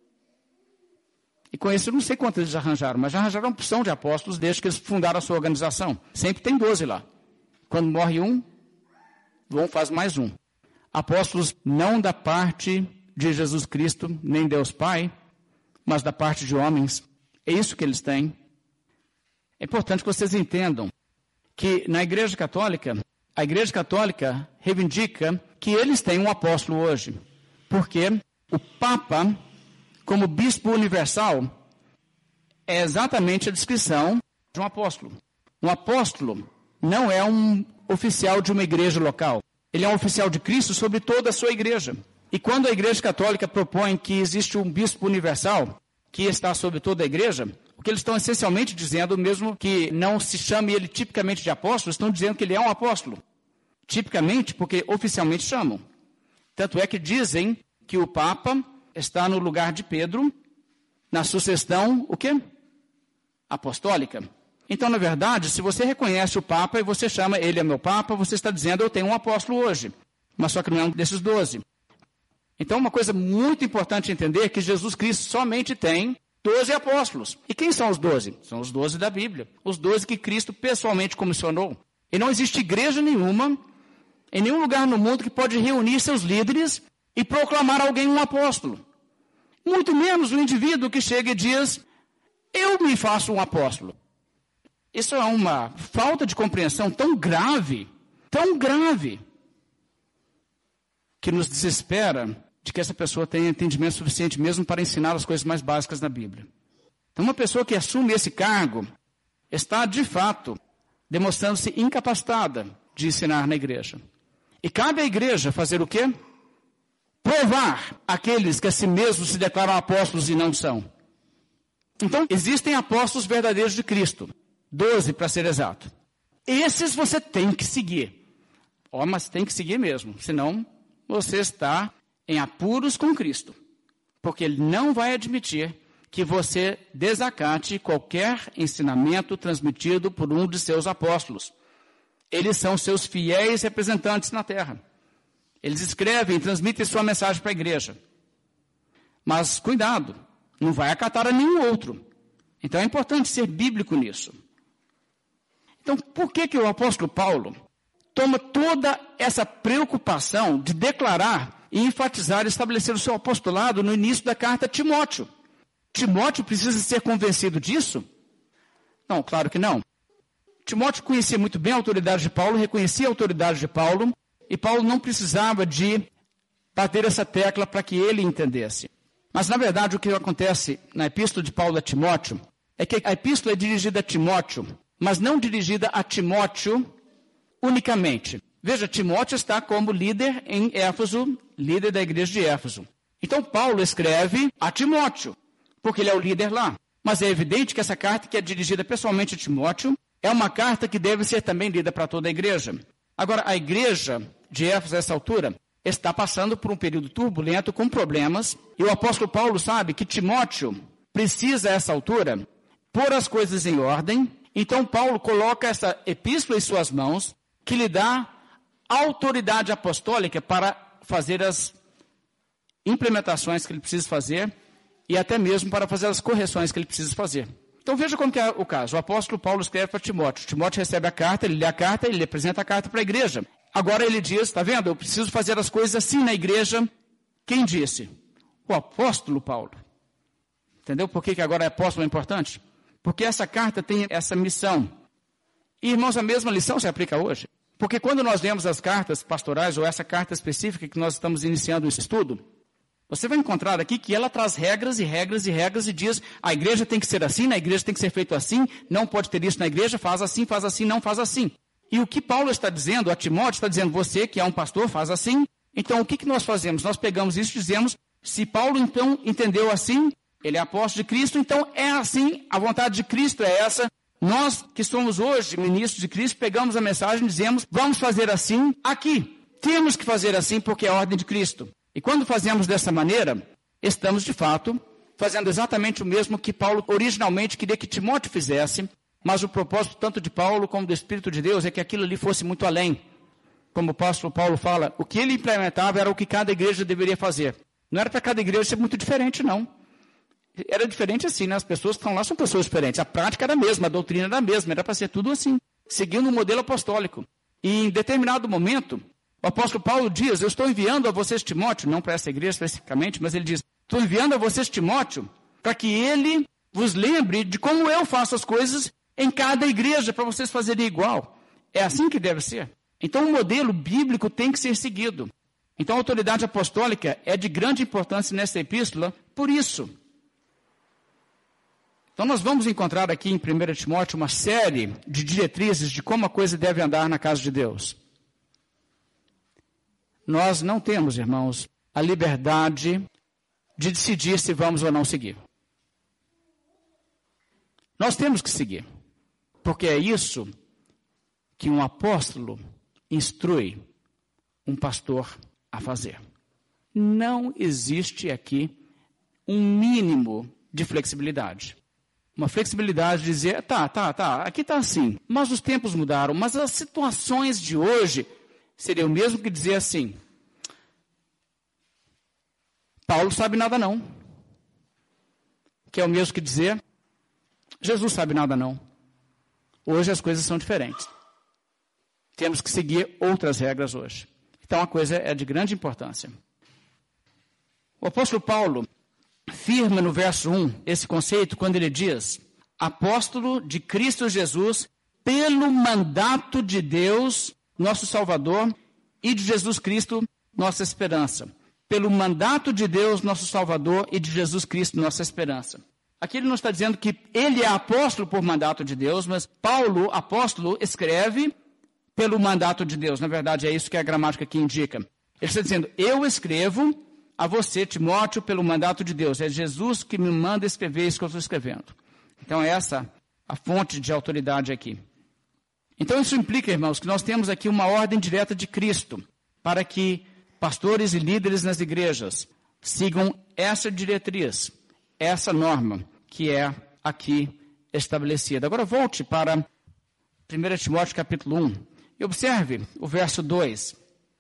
E com isso, eu não sei quantos eles já arranjaram, mas já arranjaram uma porção de apóstolos desde que eles fundaram a sua organização. Sempre tem 12 lá. Quando morre um, vão faz mais um. Apóstolos não da parte de Jesus Cristo, nem Deus Pai, mas da parte de homens. É isso que eles têm. É importante que vocês entendam que na Igreja Católica, a Igreja Católica reivindica que eles têm um apóstolo hoje. Porque o Papa, como bispo universal, é exatamente a descrição de um apóstolo. Um apóstolo não é um oficial de uma igreja local. Ele é um oficial de Cristo sobre toda a sua igreja. E quando a Igreja Católica propõe que existe um bispo universal que está sobre toda a igreja, o que eles estão essencialmente dizendo, mesmo que não se chame ele tipicamente de apóstolo, estão dizendo que ele é um apóstolo. Tipicamente, porque oficialmente chamam. Tanto é que dizem que o Papa está no lugar de Pedro, na sucessão, o quê? Apostólica. Então, na verdade, se você reconhece o Papa e você chama ele é meu Papa, você está dizendo eu tenho um apóstolo hoje. Mas só que não é um desses 12. Então, uma coisa muito importante entender é que Jesus Cristo somente tem 12 apóstolos. E quem são os 12? São os 12 da Bíblia. Os 12 que Cristo pessoalmente comissionou. E não existe igreja nenhuma, em nenhum lugar no mundo, que pode reunir seus líderes e proclamar alguém um apóstolo. Muito menos o indivíduo que chega e diz, eu me faço um apóstolo. Isso é uma falta de compreensão tão grave, que nos desespera de que essa pessoa tenha entendimento suficiente mesmo para ensinar as coisas mais básicas da Bíblia. Então, uma pessoa que assume esse cargo está, de fato, demonstrando-se incapacitada de ensinar na igreja. E cabe à igreja fazer o quê? Provar aqueles que a si mesmos se declaram apóstolos e não são. Então, existem apóstolos verdadeiros de Cristo. 12, para ser exato. Esses você tem que seguir. Mas tem que seguir mesmo, senão você está em apuros com Cristo. Porque Ele não vai admitir que você desacate qualquer ensinamento transmitido por um de seus apóstolos. Eles são seus fiéis representantes na terra. Eles escrevem e transmitem sua mensagem para a igreja. Mas cuidado, não vai acatar a nenhum outro. Então é importante ser bíblico nisso. Então, por que o apóstolo Paulo toma toda essa preocupação de declarar e enfatizar e estabelecer o seu apostolado no início da carta a Timóteo? Timóteo precisa ser convencido disso? Não, claro que não. Timóteo conhecia muito bem a autoridade de Paulo, reconhecia a autoridade de Paulo, e Paulo não precisava de bater essa tecla para que ele entendesse. Mas, na verdade, o que acontece na epístola de Paulo a Timóteo é que a epístola é dirigida a Timóteo, mas não dirigida a Timóteo unicamente. Veja, Timóteo está como líder em Éfeso, líder da igreja de Éfeso. Então, Paulo escreve a Timóteo, porque ele é o líder lá. Mas é evidente que essa carta, que é dirigida pessoalmente a Timóteo, é uma carta que deve ser também lida para toda a igreja. Agora, a igreja de Éfeso, a essa altura, está passando por um período turbulento, com problemas, e o apóstolo Paulo sabe que Timóteo precisa, a essa altura, pôr as coisas em ordem. Então, Paulo coloca essa epístola em suas mãos, que lhe dá autoridade apostólica para fazer as implementações que ele precisa fazer e até mesmo para fazer as correções que ele precisa fazer. Então, veja como que é o caso. O apóstolo Paulo escreve para Timóteo. Timóteo recebe a carta, ele lê a carta, ele apresenta a carta para a igreja. Agora ele diz, está vendo? Eu preciso fazer as coisas assim na igreja. Quem disse? O apóstolo Paulo. Entendeu por que agora apóstolo é importante? Porque essa carta tem essa missão. E, irmãos, a mesma lição se aplica hoje. Porque quando nós lemos as cartas pastorais, ou essa carta específica que nós estamos iniciando esse estudo, Você vai encontrar aqui que ela traz regras e regras e regras e diz, a igreja tem que ser assim, na igreja tem que ser feito assim, não pode ter isso na igreja, faz assim, não faz assim. E o que Paulo está dizendo, a Timóteo está dizendo, você que é um pastor, faz assim. Então, o que nós fazemos? Nós pegamos isso e dizemos, se Paulo então entendeu assim, ele é apóstolo de Cristo, então é assim, a vontade de Cristo é essa. Nós que somos hoje ministros de Cristo, pegamos a mensagem e dizemos, vamos fazer assim aqui. Temos que fazer assim porque é a ordem de Cristo. E quando fazemos dessa maneira, estamos de fato fazendo exatamente o mesmo que Paulo originalmente queria que Timóteo fizesse, mas o propósito tanto de Paulo como do Espírito de Deus é que aquilo ali fosse muito além. Como o apóstolo Paulo fala, o que ele implementava era o que cada igreja deveria fazer. Não era para cada igreja ser muito diferente, não. Era diferente assim, né? As pessoas que estão lá são pessoas diferentes. A prática era a mesma, a doutrina era a mesma, era para ser tudo assim, seguindo o modelo apostólico. E em determinado momento, o apóstolo Paulo diz, eu estou enviando a vocês Timóteo, não para essa igreja especificamente, mas ele diz, estou enviando a vocês Timóteo, para que ele vos lembre de como eu faço as coisas em cada igreja, para vocês fazerem igual. É assim que deve ser. Então o modelo bíblico tem que ser seguido. Então a autoridade apostólica é de grande importância nessa epístola, por isso. Então nós vamos encontrar aqui em 1 Timóteo uma série de diretrizes de como a coisa deve andar na casa de Deus. Nós não temos, irmãos, a liberdade de decidir se vamos ou não seguir. Nós temos que seguir, porque é isso que um apóstolo instrui um pastor a fazer. Não existe aqui um mínimo de flexibilidade. Uma flexibilidade de dizer, tá, aqui está assim, mas os tempos mudaram, mas as situações de hoje seria o mesmo que dizer assim, Paulo sabe nada não. Que é o mesmo que dizer, Jesus sabe nada não. Hoje as coisas são diferentes. Temos que seguir outras regras hoje. Então a coisa é de grande importância. O apóstolo Paulo firma no verso 1 esse conceito quando ele diz, apóstolo de Cristo Jesus, pelo mandato de Deus, nosso Salvador, e de Jesus Cristo, nossa esperança. Pelo mandato de Deus, nosso Salvador, e de Jesus Cristo, nossa esperança. Aqui ele não está dizendo que ele é apóstolo por mandato de Deus, mas Paulo, apóstolo, escreve pelo mandato de Deus. Na verdade, é isso que a gramática aqui indica. Ele está dizendo, eu escrevo a você, Timóteo, pelo mandato de Deus. É Jesus que me manda escrever isso que eu estou escrevendo. Então, é essa a fonte de autoridade aqui. Então, isso implica, irmãos, que nós temos aqui uma ordem direta de Cristo para que pastores e líderes nas igrejas sigam essa diretriz, essa norma que é aqui estabelecida. Agora, volte para 1 Timóteo capítulo 1 e observe o verso 2.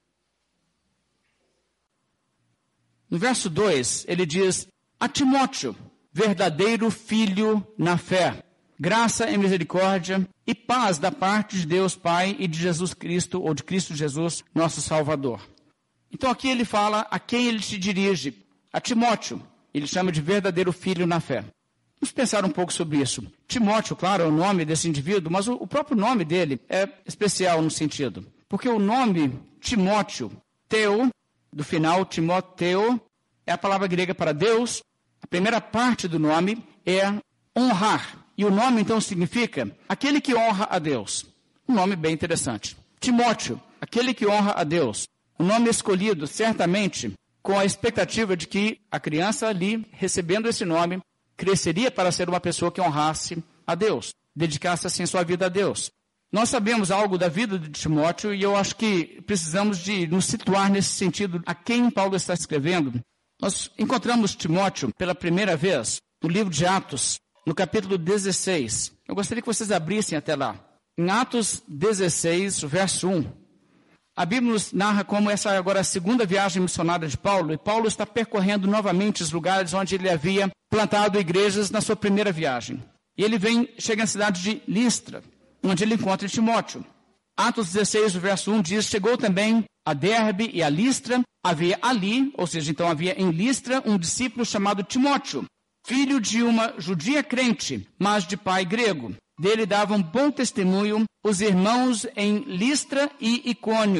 No verso 2, ele diz, a Timóteo, verdadeiro filho na fé, graça e misericórdia e paz da parte de Deus Pai e de Jesus Cristo, ou de Cristo Jesus, nosso Salvador. Então aqui ele fala a quem ele se dirige, a Timóteo. Ele chama de verdadeiro filho na fé. Vamos pensar um pouco sobre isso. Timóteo, claro, é o nome desse indivíduo, mas o próprio nome dele é especial no sentido. Porque o nome Timóteo, Teo, do final, Timóteo, é a palavra grega para Deus. A primeira parte do nome é honrar. E o nome, então, significa aquele que honra a Deus. Um nome bem interessante. Timóteo, aquele que honra a Deus. Um nome escolhido, certamente, com a expectativa de que a criança ali, recebendo esse nome, cresceria para ser uma pessoa que honrasse a Deus, dedicasse assim sua vida a Deus. Nós sabemos algo da vida de Timóteo e eu acho que precisamos de nos situar nesse sentido a quem Paulo está escrevendo. Nós encontramos Timóteo pela primeira vez no livro de Atos, no capítulo 16. Eu gostaria que vocês abrissem até lá. Em Atos 16, verso 1. A Bíblia nos narra como essa é agora a segunda viagem missionária de Paulo, e Paulo está percorrendo novamente os lugares onde ele havia plantado igrejas na sua primeira viagem. E ele chega na cidade de Listra, onde ele encontra Timóteo. Atos 16, verso 1 diz, chegou também a Derbe e a Listra, havia ali, ou seja, então havia em Listra um discípulo chamado Timóteo, filho de uma judia crente, mas de pai grego. Dele davam bom testemunho os irmãos em Listra e Icônio.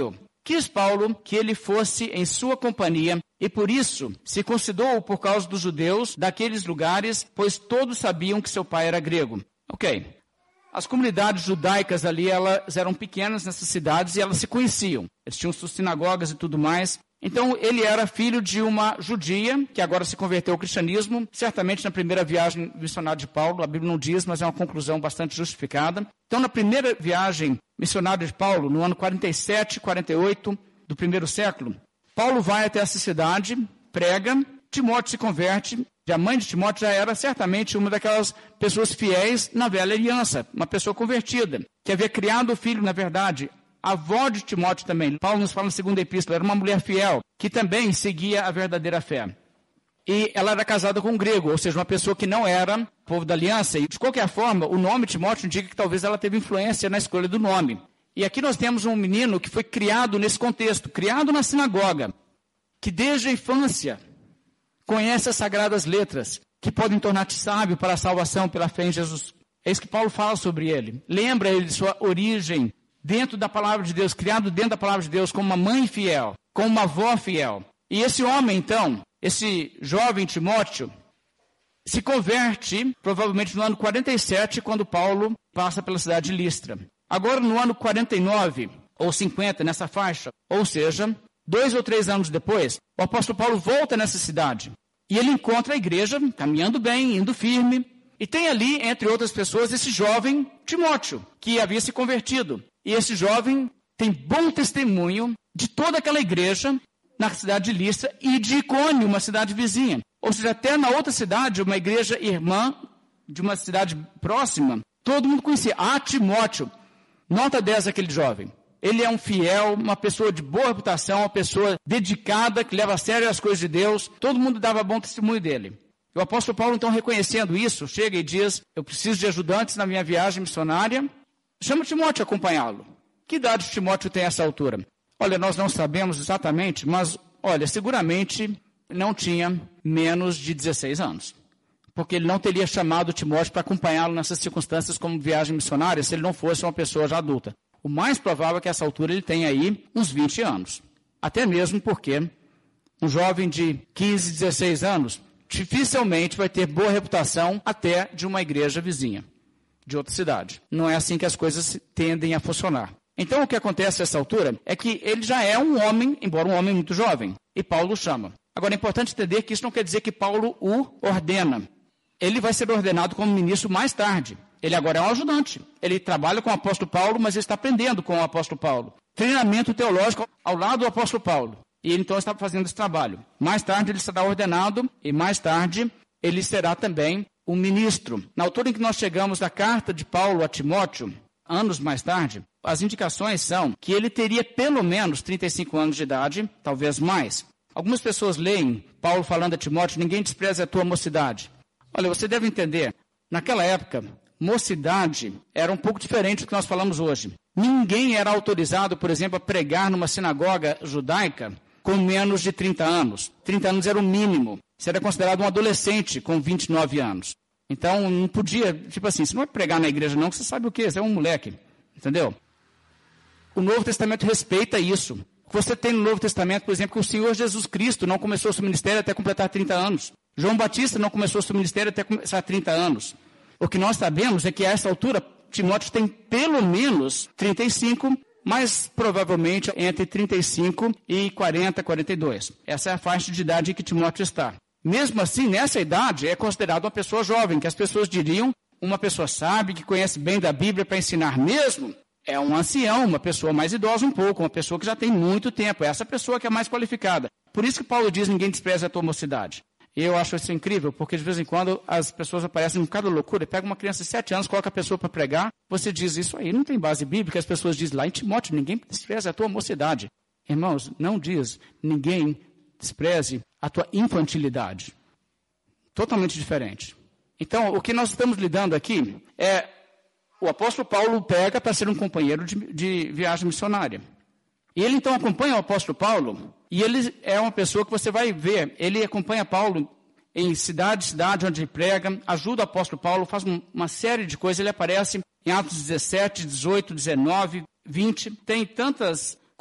Quis Paulo que ele fosse em sua companhia e por isso circuncidou-o por causa dos judeus daqueles lugares, pois todos sabiam que seu pai era grego. Ok. As comunidades judaicas ali, elas eram pequenas nessas cidades e elas se conheciam. Eles tinham suas sinagogas e tudo mais. Então, ele era filho de uma judia, que agora se converteu ao cristianismo, certamente na primeira viagem missionária de Paulo, a Bíblia não diz, mas é uma conclusão bastante justificada. Então, na primeira viagem missionária de Paulo, no ano 47, 48 do primeiro século, Paulo vai até essa cidade, prega, Timóteo se converte. A mãe de Timóteo já era certamente uma daquelas pessoas fiéis na velha aliança, uma pessoa convertida, que havia criado o filho, na verdade. A avó de Timóteo também, Paulo nos fala na segunda epístola, era uma mulher fiel, que também seguia a verdadeira fé. E ela era casada com um grego, ou seja, uma pessoa que não era povo da aliança. E, de qualquer forma, o nome Timóteo indica que talvez ela teve influência na escolha do nome. E aqui nós temos um menino que foi criado nesse contexto, criado na sinagoga, que desde a infância conhece as sagradas letras, que podem tornar-te sábio para a salvação pela fé em Jesus. É isso que Paulo fala sobre ele. Lembra ele de sua origem dentro da palavra de Deus, criado dentro da palavra de Deus, como uma mãe fiel, como uma avó fiel. E esse homem, então, esse jovem Timóteo, se converte, provavelmente no ano 47, quando Paulo passa pela cidade de Listra. Agora, no ano 49, ou 50, nessa faixa, ou seja, 2 ou 3 anos depois, o apóstolo Paulo volta nessa cidade. E ele encontra a igreja caminhando bem, indo firme. E tem ali, entre outras pessoas, esse jovem Timóteo, que havia se convertido. E esse jovem tem bom testemunho de toda aquela igreja na cidade de Listra e de Icônio, uma cidade vizinha. Ou seja, até na outra cidade, uma igreja irmã de uma cidade próxima, todo mundo conhecia. Timóteo, nota 10 aquele jovem. Ele é um fiel, uma pessoa de boa reputação, uma pessoa dedicada, que leva a sério as coisas de Deus. Todo mundo dava bom testemunho dele. O apóstolo Paulo, então, reconhecendo isso, chega e diz, eu preciso de ajudantes na minha viagem missionária. Chama Timóteo a acompanhá-lo. Que idade Timóteo tem a essa altura? Olha, nós não sabemos exatamente, mas, olha, seguramente não tinha menos de 16 anos. Porque ele não teria chamado Timóteo para acompanhá-lo nessas circunstâncias como viagem missionária, se ele não fosse uma pessoa já adulta. O mais provável é que a essa altura ele tenha aí uns 20 anos. Até mesmo porque um jovem de 15, 16 anos dificilmente vai ter boa reputação até de uma igreja vizinha, de outra cidade. Não é assim que as coisas tendem a funcionar. Então o que acontece a essa altura é que ele já é um homem, embora um homem muito jovem, e Paulo o chama. Agora é importante entender que isso não quer dizer que Paulo o ordena. Ele vai ser ordenado como ministro mais tarde. Ele agora é um ajudante. Ele trabalha com o apóstolo Paulo, mas ele está aprendendo com o apóstolo Paulo. Treinamento teológico ao lado do apóstolo Paulo. E ele então está fazendo esse trabalho. Mais tarde ele será ordenado e mais tarde ele será também um ministro. Na altura em que nós chegamos da carta de Paulo a Timóteo, anos mais tarde, as indicações são que ele teria pelo menos 35 anos de idade, talvez mais. Algumas pessoas leem Paulo falando a Timóteo, ninguém despreza a tua mocidade. Olha, você deve entender, naquela época, mocidade era um pouco diferente do que nós falamos hoje. Ninguém era autorizado, por exemplo, a pregar numa sinagoga judaica com menos de 30 anos. 30 anos era o mínimo. Você era considerado um adolescente com 29 anos. Então, não podia, tipo assim, você não vai pregar na igreja não, que você sabe o quê? Você é um moleque. Entendeu? O Novo Testamento respeita isso. Você tem no Novo Testamento, por exemplo, que o Senhor Jesus Cristo não começou o seu ministério até completar 30 anos. João Batista não começou o seu ministério até começar 30 anos. O que nós sabemos é que a essa altura, Timóteo tem pelo menos 35, mas provavelmente entre 35 e 40, 42. Essa é a faixa de idade em que Timóteo está. Mesmo assim, nessa idade, é considerado uma pessoa jovem, que as pessoas diriam, uma pessoa sábia, que conhece bem da Bíblia para ensinar mesmo, é um ancião, uma pessoa mais idosa um pouco, uma pessoa que já tem muito tempo. É essa pessoa que é mais qualificada. Por isso que Paulo diz, ninguém despreza a tua mocidade. E eu acho isso incrível, porque de vez em quando as pessoas aparecem com cada loucura. Pega uma criança de 7 anos, coloca a pessoa para pregar, você diz, isso aí não tem base bíblica. As pessoas dizem lá em Timóteo, ninguém despreza a tua mocidade. Irmãos, não diz, ninguém despreze a tua infantilidade. Totalmente diferente. Então, o que nós estamos lidando aqui é, o apóstolo Paulo pega para ser um companheiro de viagem missionária. E ele então acompanha o apóstolo Paulo, e ele é uma pessoa que você vai ver, ele acompanha Paulo em cidade onde ele prega, ajuda o apóstolo Paulo, faz uma série de coisas, ele aparece em Atos 17, 18, 19, 20, tem tantas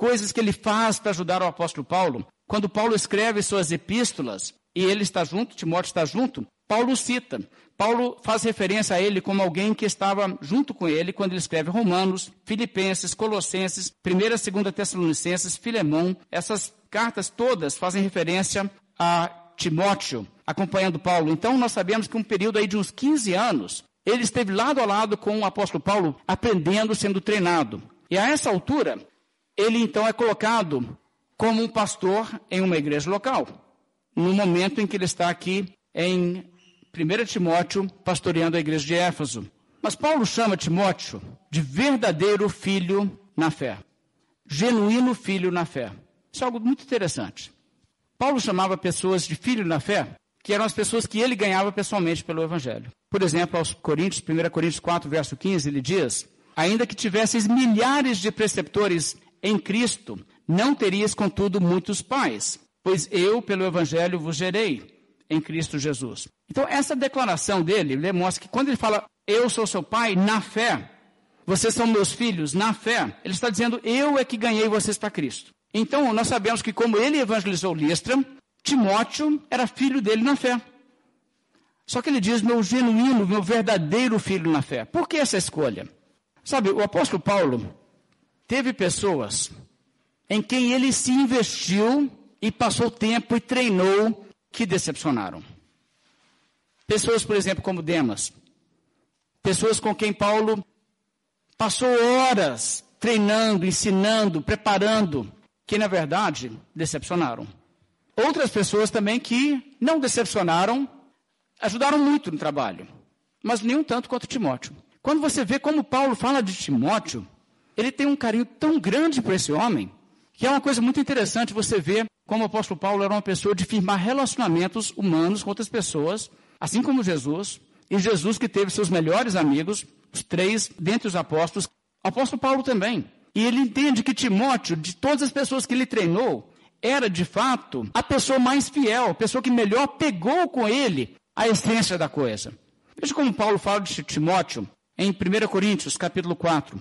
coisas que ele faz para ajudar o apóstolo Paulo. Quando Paulo escreve suas epístolas, e ele está junto, Timóteo está junto, Paulo cita. Paulo faz referência a ele como alguém que estava junto com ele quando ele escreve Romanos, Filipenses, Colossenses, 1ª e 2ª Tessalonicenses, Filemão. Essas cartas todas fazem referência a Timóteo, acompanhando Paulo. Então, nós sabemos que um período aí de uns 15 anos, ele esteve lado a lado com o apóstolo Paulo, aprendendo, sendo treinado. E a essa altura, ele então é colocado como um pastor em uma igreja local, no momento em que ele está aqui em 1 Timóteo, pastoreando a igreja de Éfeso. Mas Paulo chama Timóteo de verdadeiro filho na fé, genuíno filho na fé. Isso é algo muito interessante. Paulo chamava pessoas de filho na fé, que eram as pessoas que ele ganhava pessoalmente pelo Evangelho. Por exemplo, aos Coríntios, 1 Coríntios 4, verso 15, ele diz: ainda que tivesseis milhares de preceptores em Cristo, não terias, contudo, muitos pais, pois eu, pelo Evangelho, vos gerei em Cristo Jesus. Então, essa declaração dele demonstra que quando ele fala, eu sou seu pai, na fé, vocês são meus filhos, na fé, ele está dizendo, eu é que ganhei vocês para Cristo. Então, nós sabemos que como ele evangelizou Listra, Timóteo era filho dele na fé. Só que ele diz, meu genuíno, meu verdadeiro filho na fé. Por que essa escolha? Sabe, o apóstolo Paulo teve pessoas em quem ele se investiu e passou tempo e treinou que decepcionaram. Pessoas, por exemplo, como Demas. Pessoas com quem Paulo passou horas treinando, ensinando, preparando, que na verdade decepcionaram. Outras pessoas também que não decepcionaram, ajudaram muito no trabalho, mas nem um tanto quanto Timóteo. Quando você vê como Paulo fala de Timóteo, ele tem um carinho tão grande por esse homem, que é uma coisa muito interessante você ver como o apóstolo Paulo era uma pessoa de firmar relacionamentos humanos com outras pessoas, assim como Jesus, e Jesus que teve seus melhores amigos, os 3 dentre os apóstolos, o apóstolo Paulo também. E ele entende que Timóteo, de todas as pessoas que ele treinou, era de fato a pessoa mais fiel, a pessoa que melhor pegou com ele a essência da coisa. Veja como Paulo fala de Timóteo em 1 Coríntios, capítulo 4,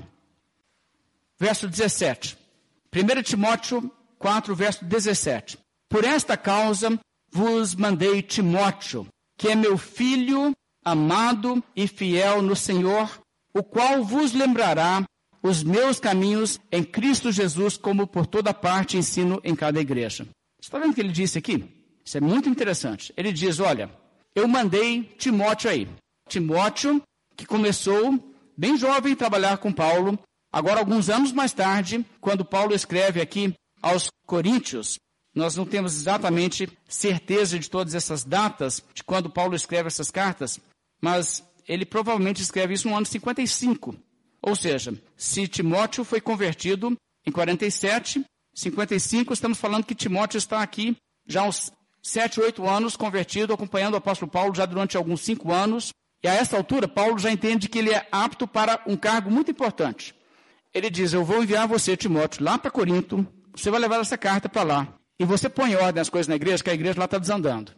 verso 17. 1 Timóteo 4, verso 17. Por esta causa vos mandei Timóteo, que é meu filho amado e fiel no Senhor, o qual vos lembrará os meus caminhos em Cristo Jesus, como por toda parte ensino em cada igreja. Você está vendo o que ele disse aqui? Isso é muito interessante. Ele diz, olha, eu mandei Timóteo aí. Timóteo, que começou bem jovem a trabalhar com Paulo, agora alguns anos mais tarde, quando Paulo escreve aqui aos Coríntios, nós não temos exatamente certeza de todas essas datas, de quando Paulo escreve essas cartas, mas ele provavelmente escreve isso no ano 55. Ou seja, se Timóteo foi convertido em 47, 55, estamos falando que Timóteo está aqui já há uns 7, 8 anos convertido, acompanhando o apóstolo Paulo já durante alguns 5 anos. E a essa altura, Paulo já entende que ele é apto para um cargo muito importante. Ele diz, eu vou enviar você, Timóteo, lá para Corinto, você vai levar essa carta para lá. E você põe em ordem as coisas na igreja, que a igreja lá está desandando.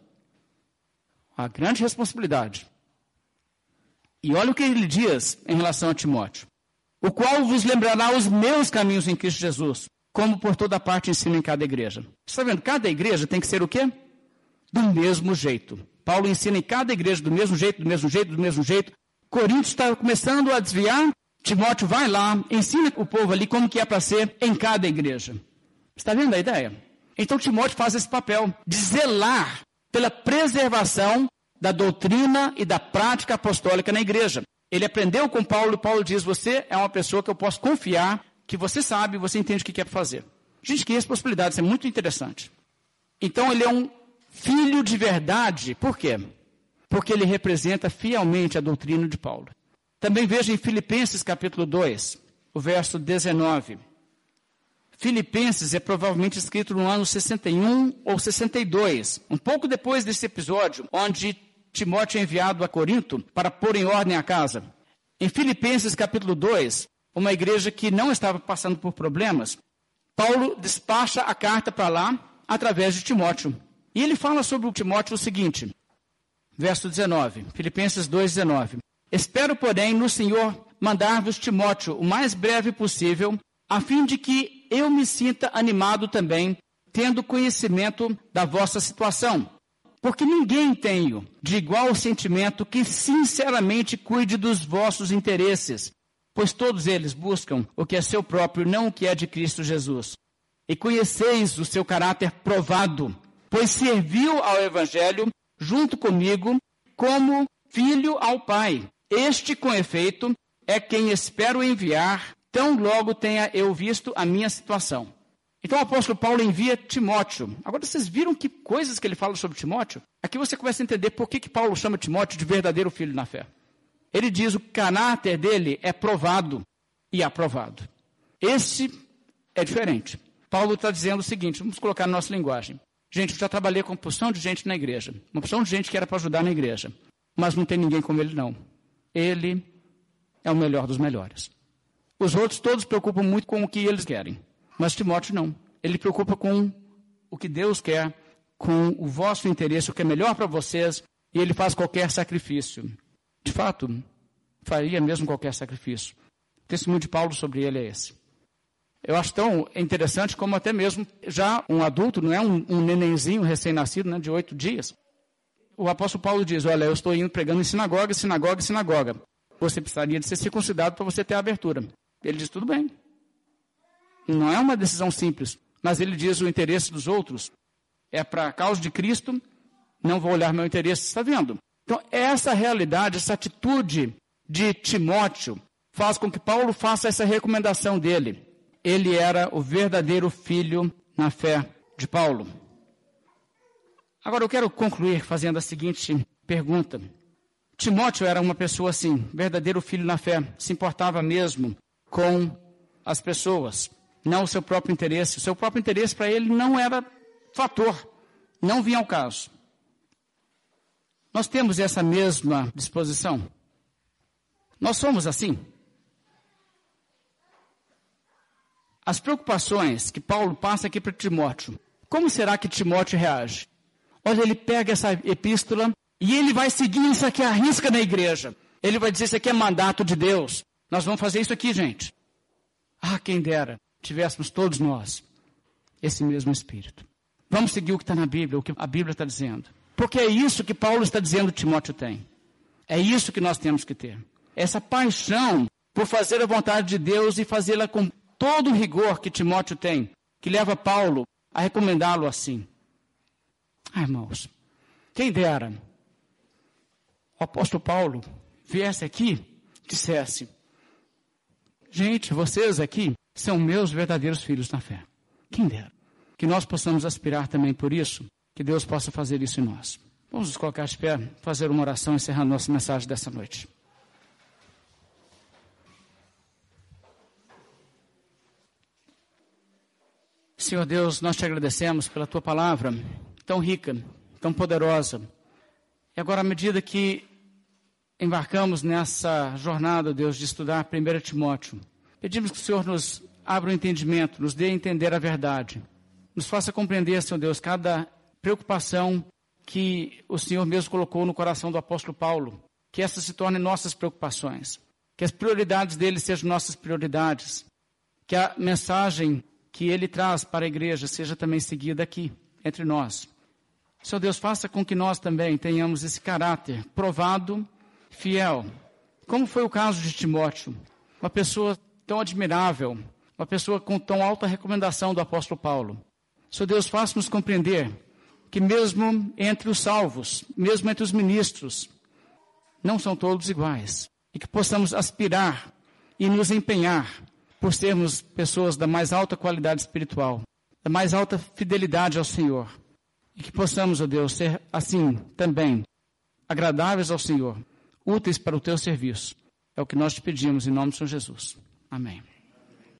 Uma grande responsabilidade. E olha o que ele diz em relação a Timóteo. O qual vos lembrará os meus caminhos em Cristo Jesus, como por toda parte ensino em cada igreja. Você está vendo? Cada igreja tem que ser o quê? Do mesmo jeito. Paulo ensina em cada igreja do mesmo jeito, do mesmo jeito, do mesmo jeito. Coríntios está começando a desviar. Timóteo vai lá, ensina o povo ali como que é para ser em cada igreja. Está vendo a ideia? Então Timóteo faz esse papel de zelar pela preservação da doutrina e da prática apostólica na igreja. Ele aprendeu com Paulo e Paulo diz, você é uma pessoa que eu posso confiar, que você sabe, você entende o que quer fazer. Gente, que responsabilidade, isso é muito interessante. Então ele é um filho de verdade, por quê? Porque ele representa fielmente a doutrina de Paulo. Também veja em Filipenses capítulo 2, o verso 19. Filipenses é provavelmente escrito no ano 61 ou 62, um pouco depois desse episódio, onde Timóteo é enviado a Corinto para pôr em ordem a casa. Em Filipenses capítulo 2, uma igreja que não estava passando por problemas, Paulo despacha a carta para lá através de Timóteo. E ele fala sobre o Timóteo o seguinte, verso 19, Filipenses 2:19. Espero, porém, no Senhor mandar-vos Timóteo o mais breve possível, a fim de que eu me sinta animado também, tendo conhecimento da vossa situação. Porque ninguém tenho de igual sentimento que sinceramente cuide dos vossos interesses, pois todos eles buscam o que é seu próprio, não o que é de Cristo Jesus. E conheceis o seu caráter provado, pois serviu ao Evangelho junto comigo como filho ao Pai. Este, com efeito, é quem espero enviar, tão logo tenha eu visto a minha situação. Então o apóstolo Paulo envia Timóteo. Agora vocês viram que coisas que ele fala sobre Timóteo? Aqui você começa a entender por que Paulo chama Timóteo de verdadeiro filho na fé. Ele diz o caráter dele é provado e aprovado. Esse é diferente. Paulo está dizendo o seguinte, vamos colocar na nossa linguagem. Gente, eu já trabalhei com uma porção de gente na igreja. Uma porção de gente que era para ajudar na igreja. Mas não tem ninguém como ele, não. Ele é o melhor dos melhores. Os outros todos se preocupam muito com o que eles querem. Mas Timóteo não. Ele preocupa com o que Deus quer, com o vosso interesse, o que é melhor para vocês, e ele faz qualquer sacrifício. De fato, faria mesmo qualquer sacrifício. O testemunho de Paulo sobre ele é esse. Eu acho tão interessante como até mesmo já um adulto, não é um nenenzinho recém-nascido, né, de 8 dias. O apóstolo Paulo diz, olha, eu estou indo pregando em sinagoga, sinagoga, sinagoga. Você precisaria de ser circuncidado para você ter a abertura. Ele diz, tudo bem. Não é uma decisão simples, mas ele diz o interesse dos outros é para a causa de Cristo, não vou olhar meu interesse, está vendo? Então, essa realidade, essa atitude de Timóteo faz com que Paulo faça essa recomendação dele. Ele era o verdadeiro filho na fé de Paulo. Agora eu quero concluir fazendo a seguinte pergunta. Timóteo era uma pessoa assim, verdadeiro filho na fé, se importava mesmo com as pessoas, não o seu próprio interesse. O seu próprio interesse para ele não era fator, não vinha ao caso. Nós temos essa mesma disposição? Nós somos assim? As preocupações que Paulo passa aqui para Timóteo, como será que Timóteo reage? Olha, ele pega essa epístola e ele vai seguir isso aqui à risca na igreja. Ele vai dizer, isso aqui é mandato de Deus. Nós vamos fazer isso aqui, gente. Ah, quem dera, tivéssemos todos nós esse mesmo espírito. Vamos seguir o que está na Bíblia, o que a Bíblia está dizendo. Porque é isso que Paulo está dizendo que Timóteo tem. É isso que nós temos que ter. Essa paixão por fazer a vontade de Deus e fazê-la com todo o rigor que Timóteo tem, que leva Paulo a recomendá-lo assim. Ah, irmãos, quem dera o apóstolo Paulo viesse aqui e dissesse, gente, vocês aqui são meus verdadeiros filhos na fé. Quem dera. Que nós possamos aspirar também por isso, que Deus possa fazer isso em nós. Vamos nos colocar de pé, fazer uma oração, encerrando nossa mensagem dessa noite. Senhor Deus, nós te agradecemos pela tua palavra, tão rica, tão poderosa. E agora, à medida que embarcamos nessa jornada, Deus, de estudar 1 Timóteo, pedimos que o Senhor nos abra o entendimento, nos dê a entender a verdade. Nos faça compreender, Senhor Deus, cada preocupação que o Senhor mesmo colocou no coração do apóstolo Paulo. Que essas se tornem nossas preocupações. Que as prioridades dele sejam nossas prioridades. Que a mensagem que ele traz para a igreja seja também seguida aqui, entre nós. Senhor Deus, faça com que nós também tenhamos esse caráter provado, fiel. Como foi o caso de Timóteo, uma pessoa tão admirável, uma pessoa com tão alta recomendação do apóstolo Paulo. Senhor Deus, faça-nos compreender que mesmo entre os salvos, mesmo entre os ministros, não são todos iguais. E que possamos aspirar e nos empenhar por sermos pessoas da mais alta qualidade espiritual, da mais alta fidelidade ao Senhor. E que possamos, ó Deus, ser assim também, agradáveis ao Senhor, úteis para o teu serviço. É o que nós te pedimos em nome do Senhor Jesus. Amém.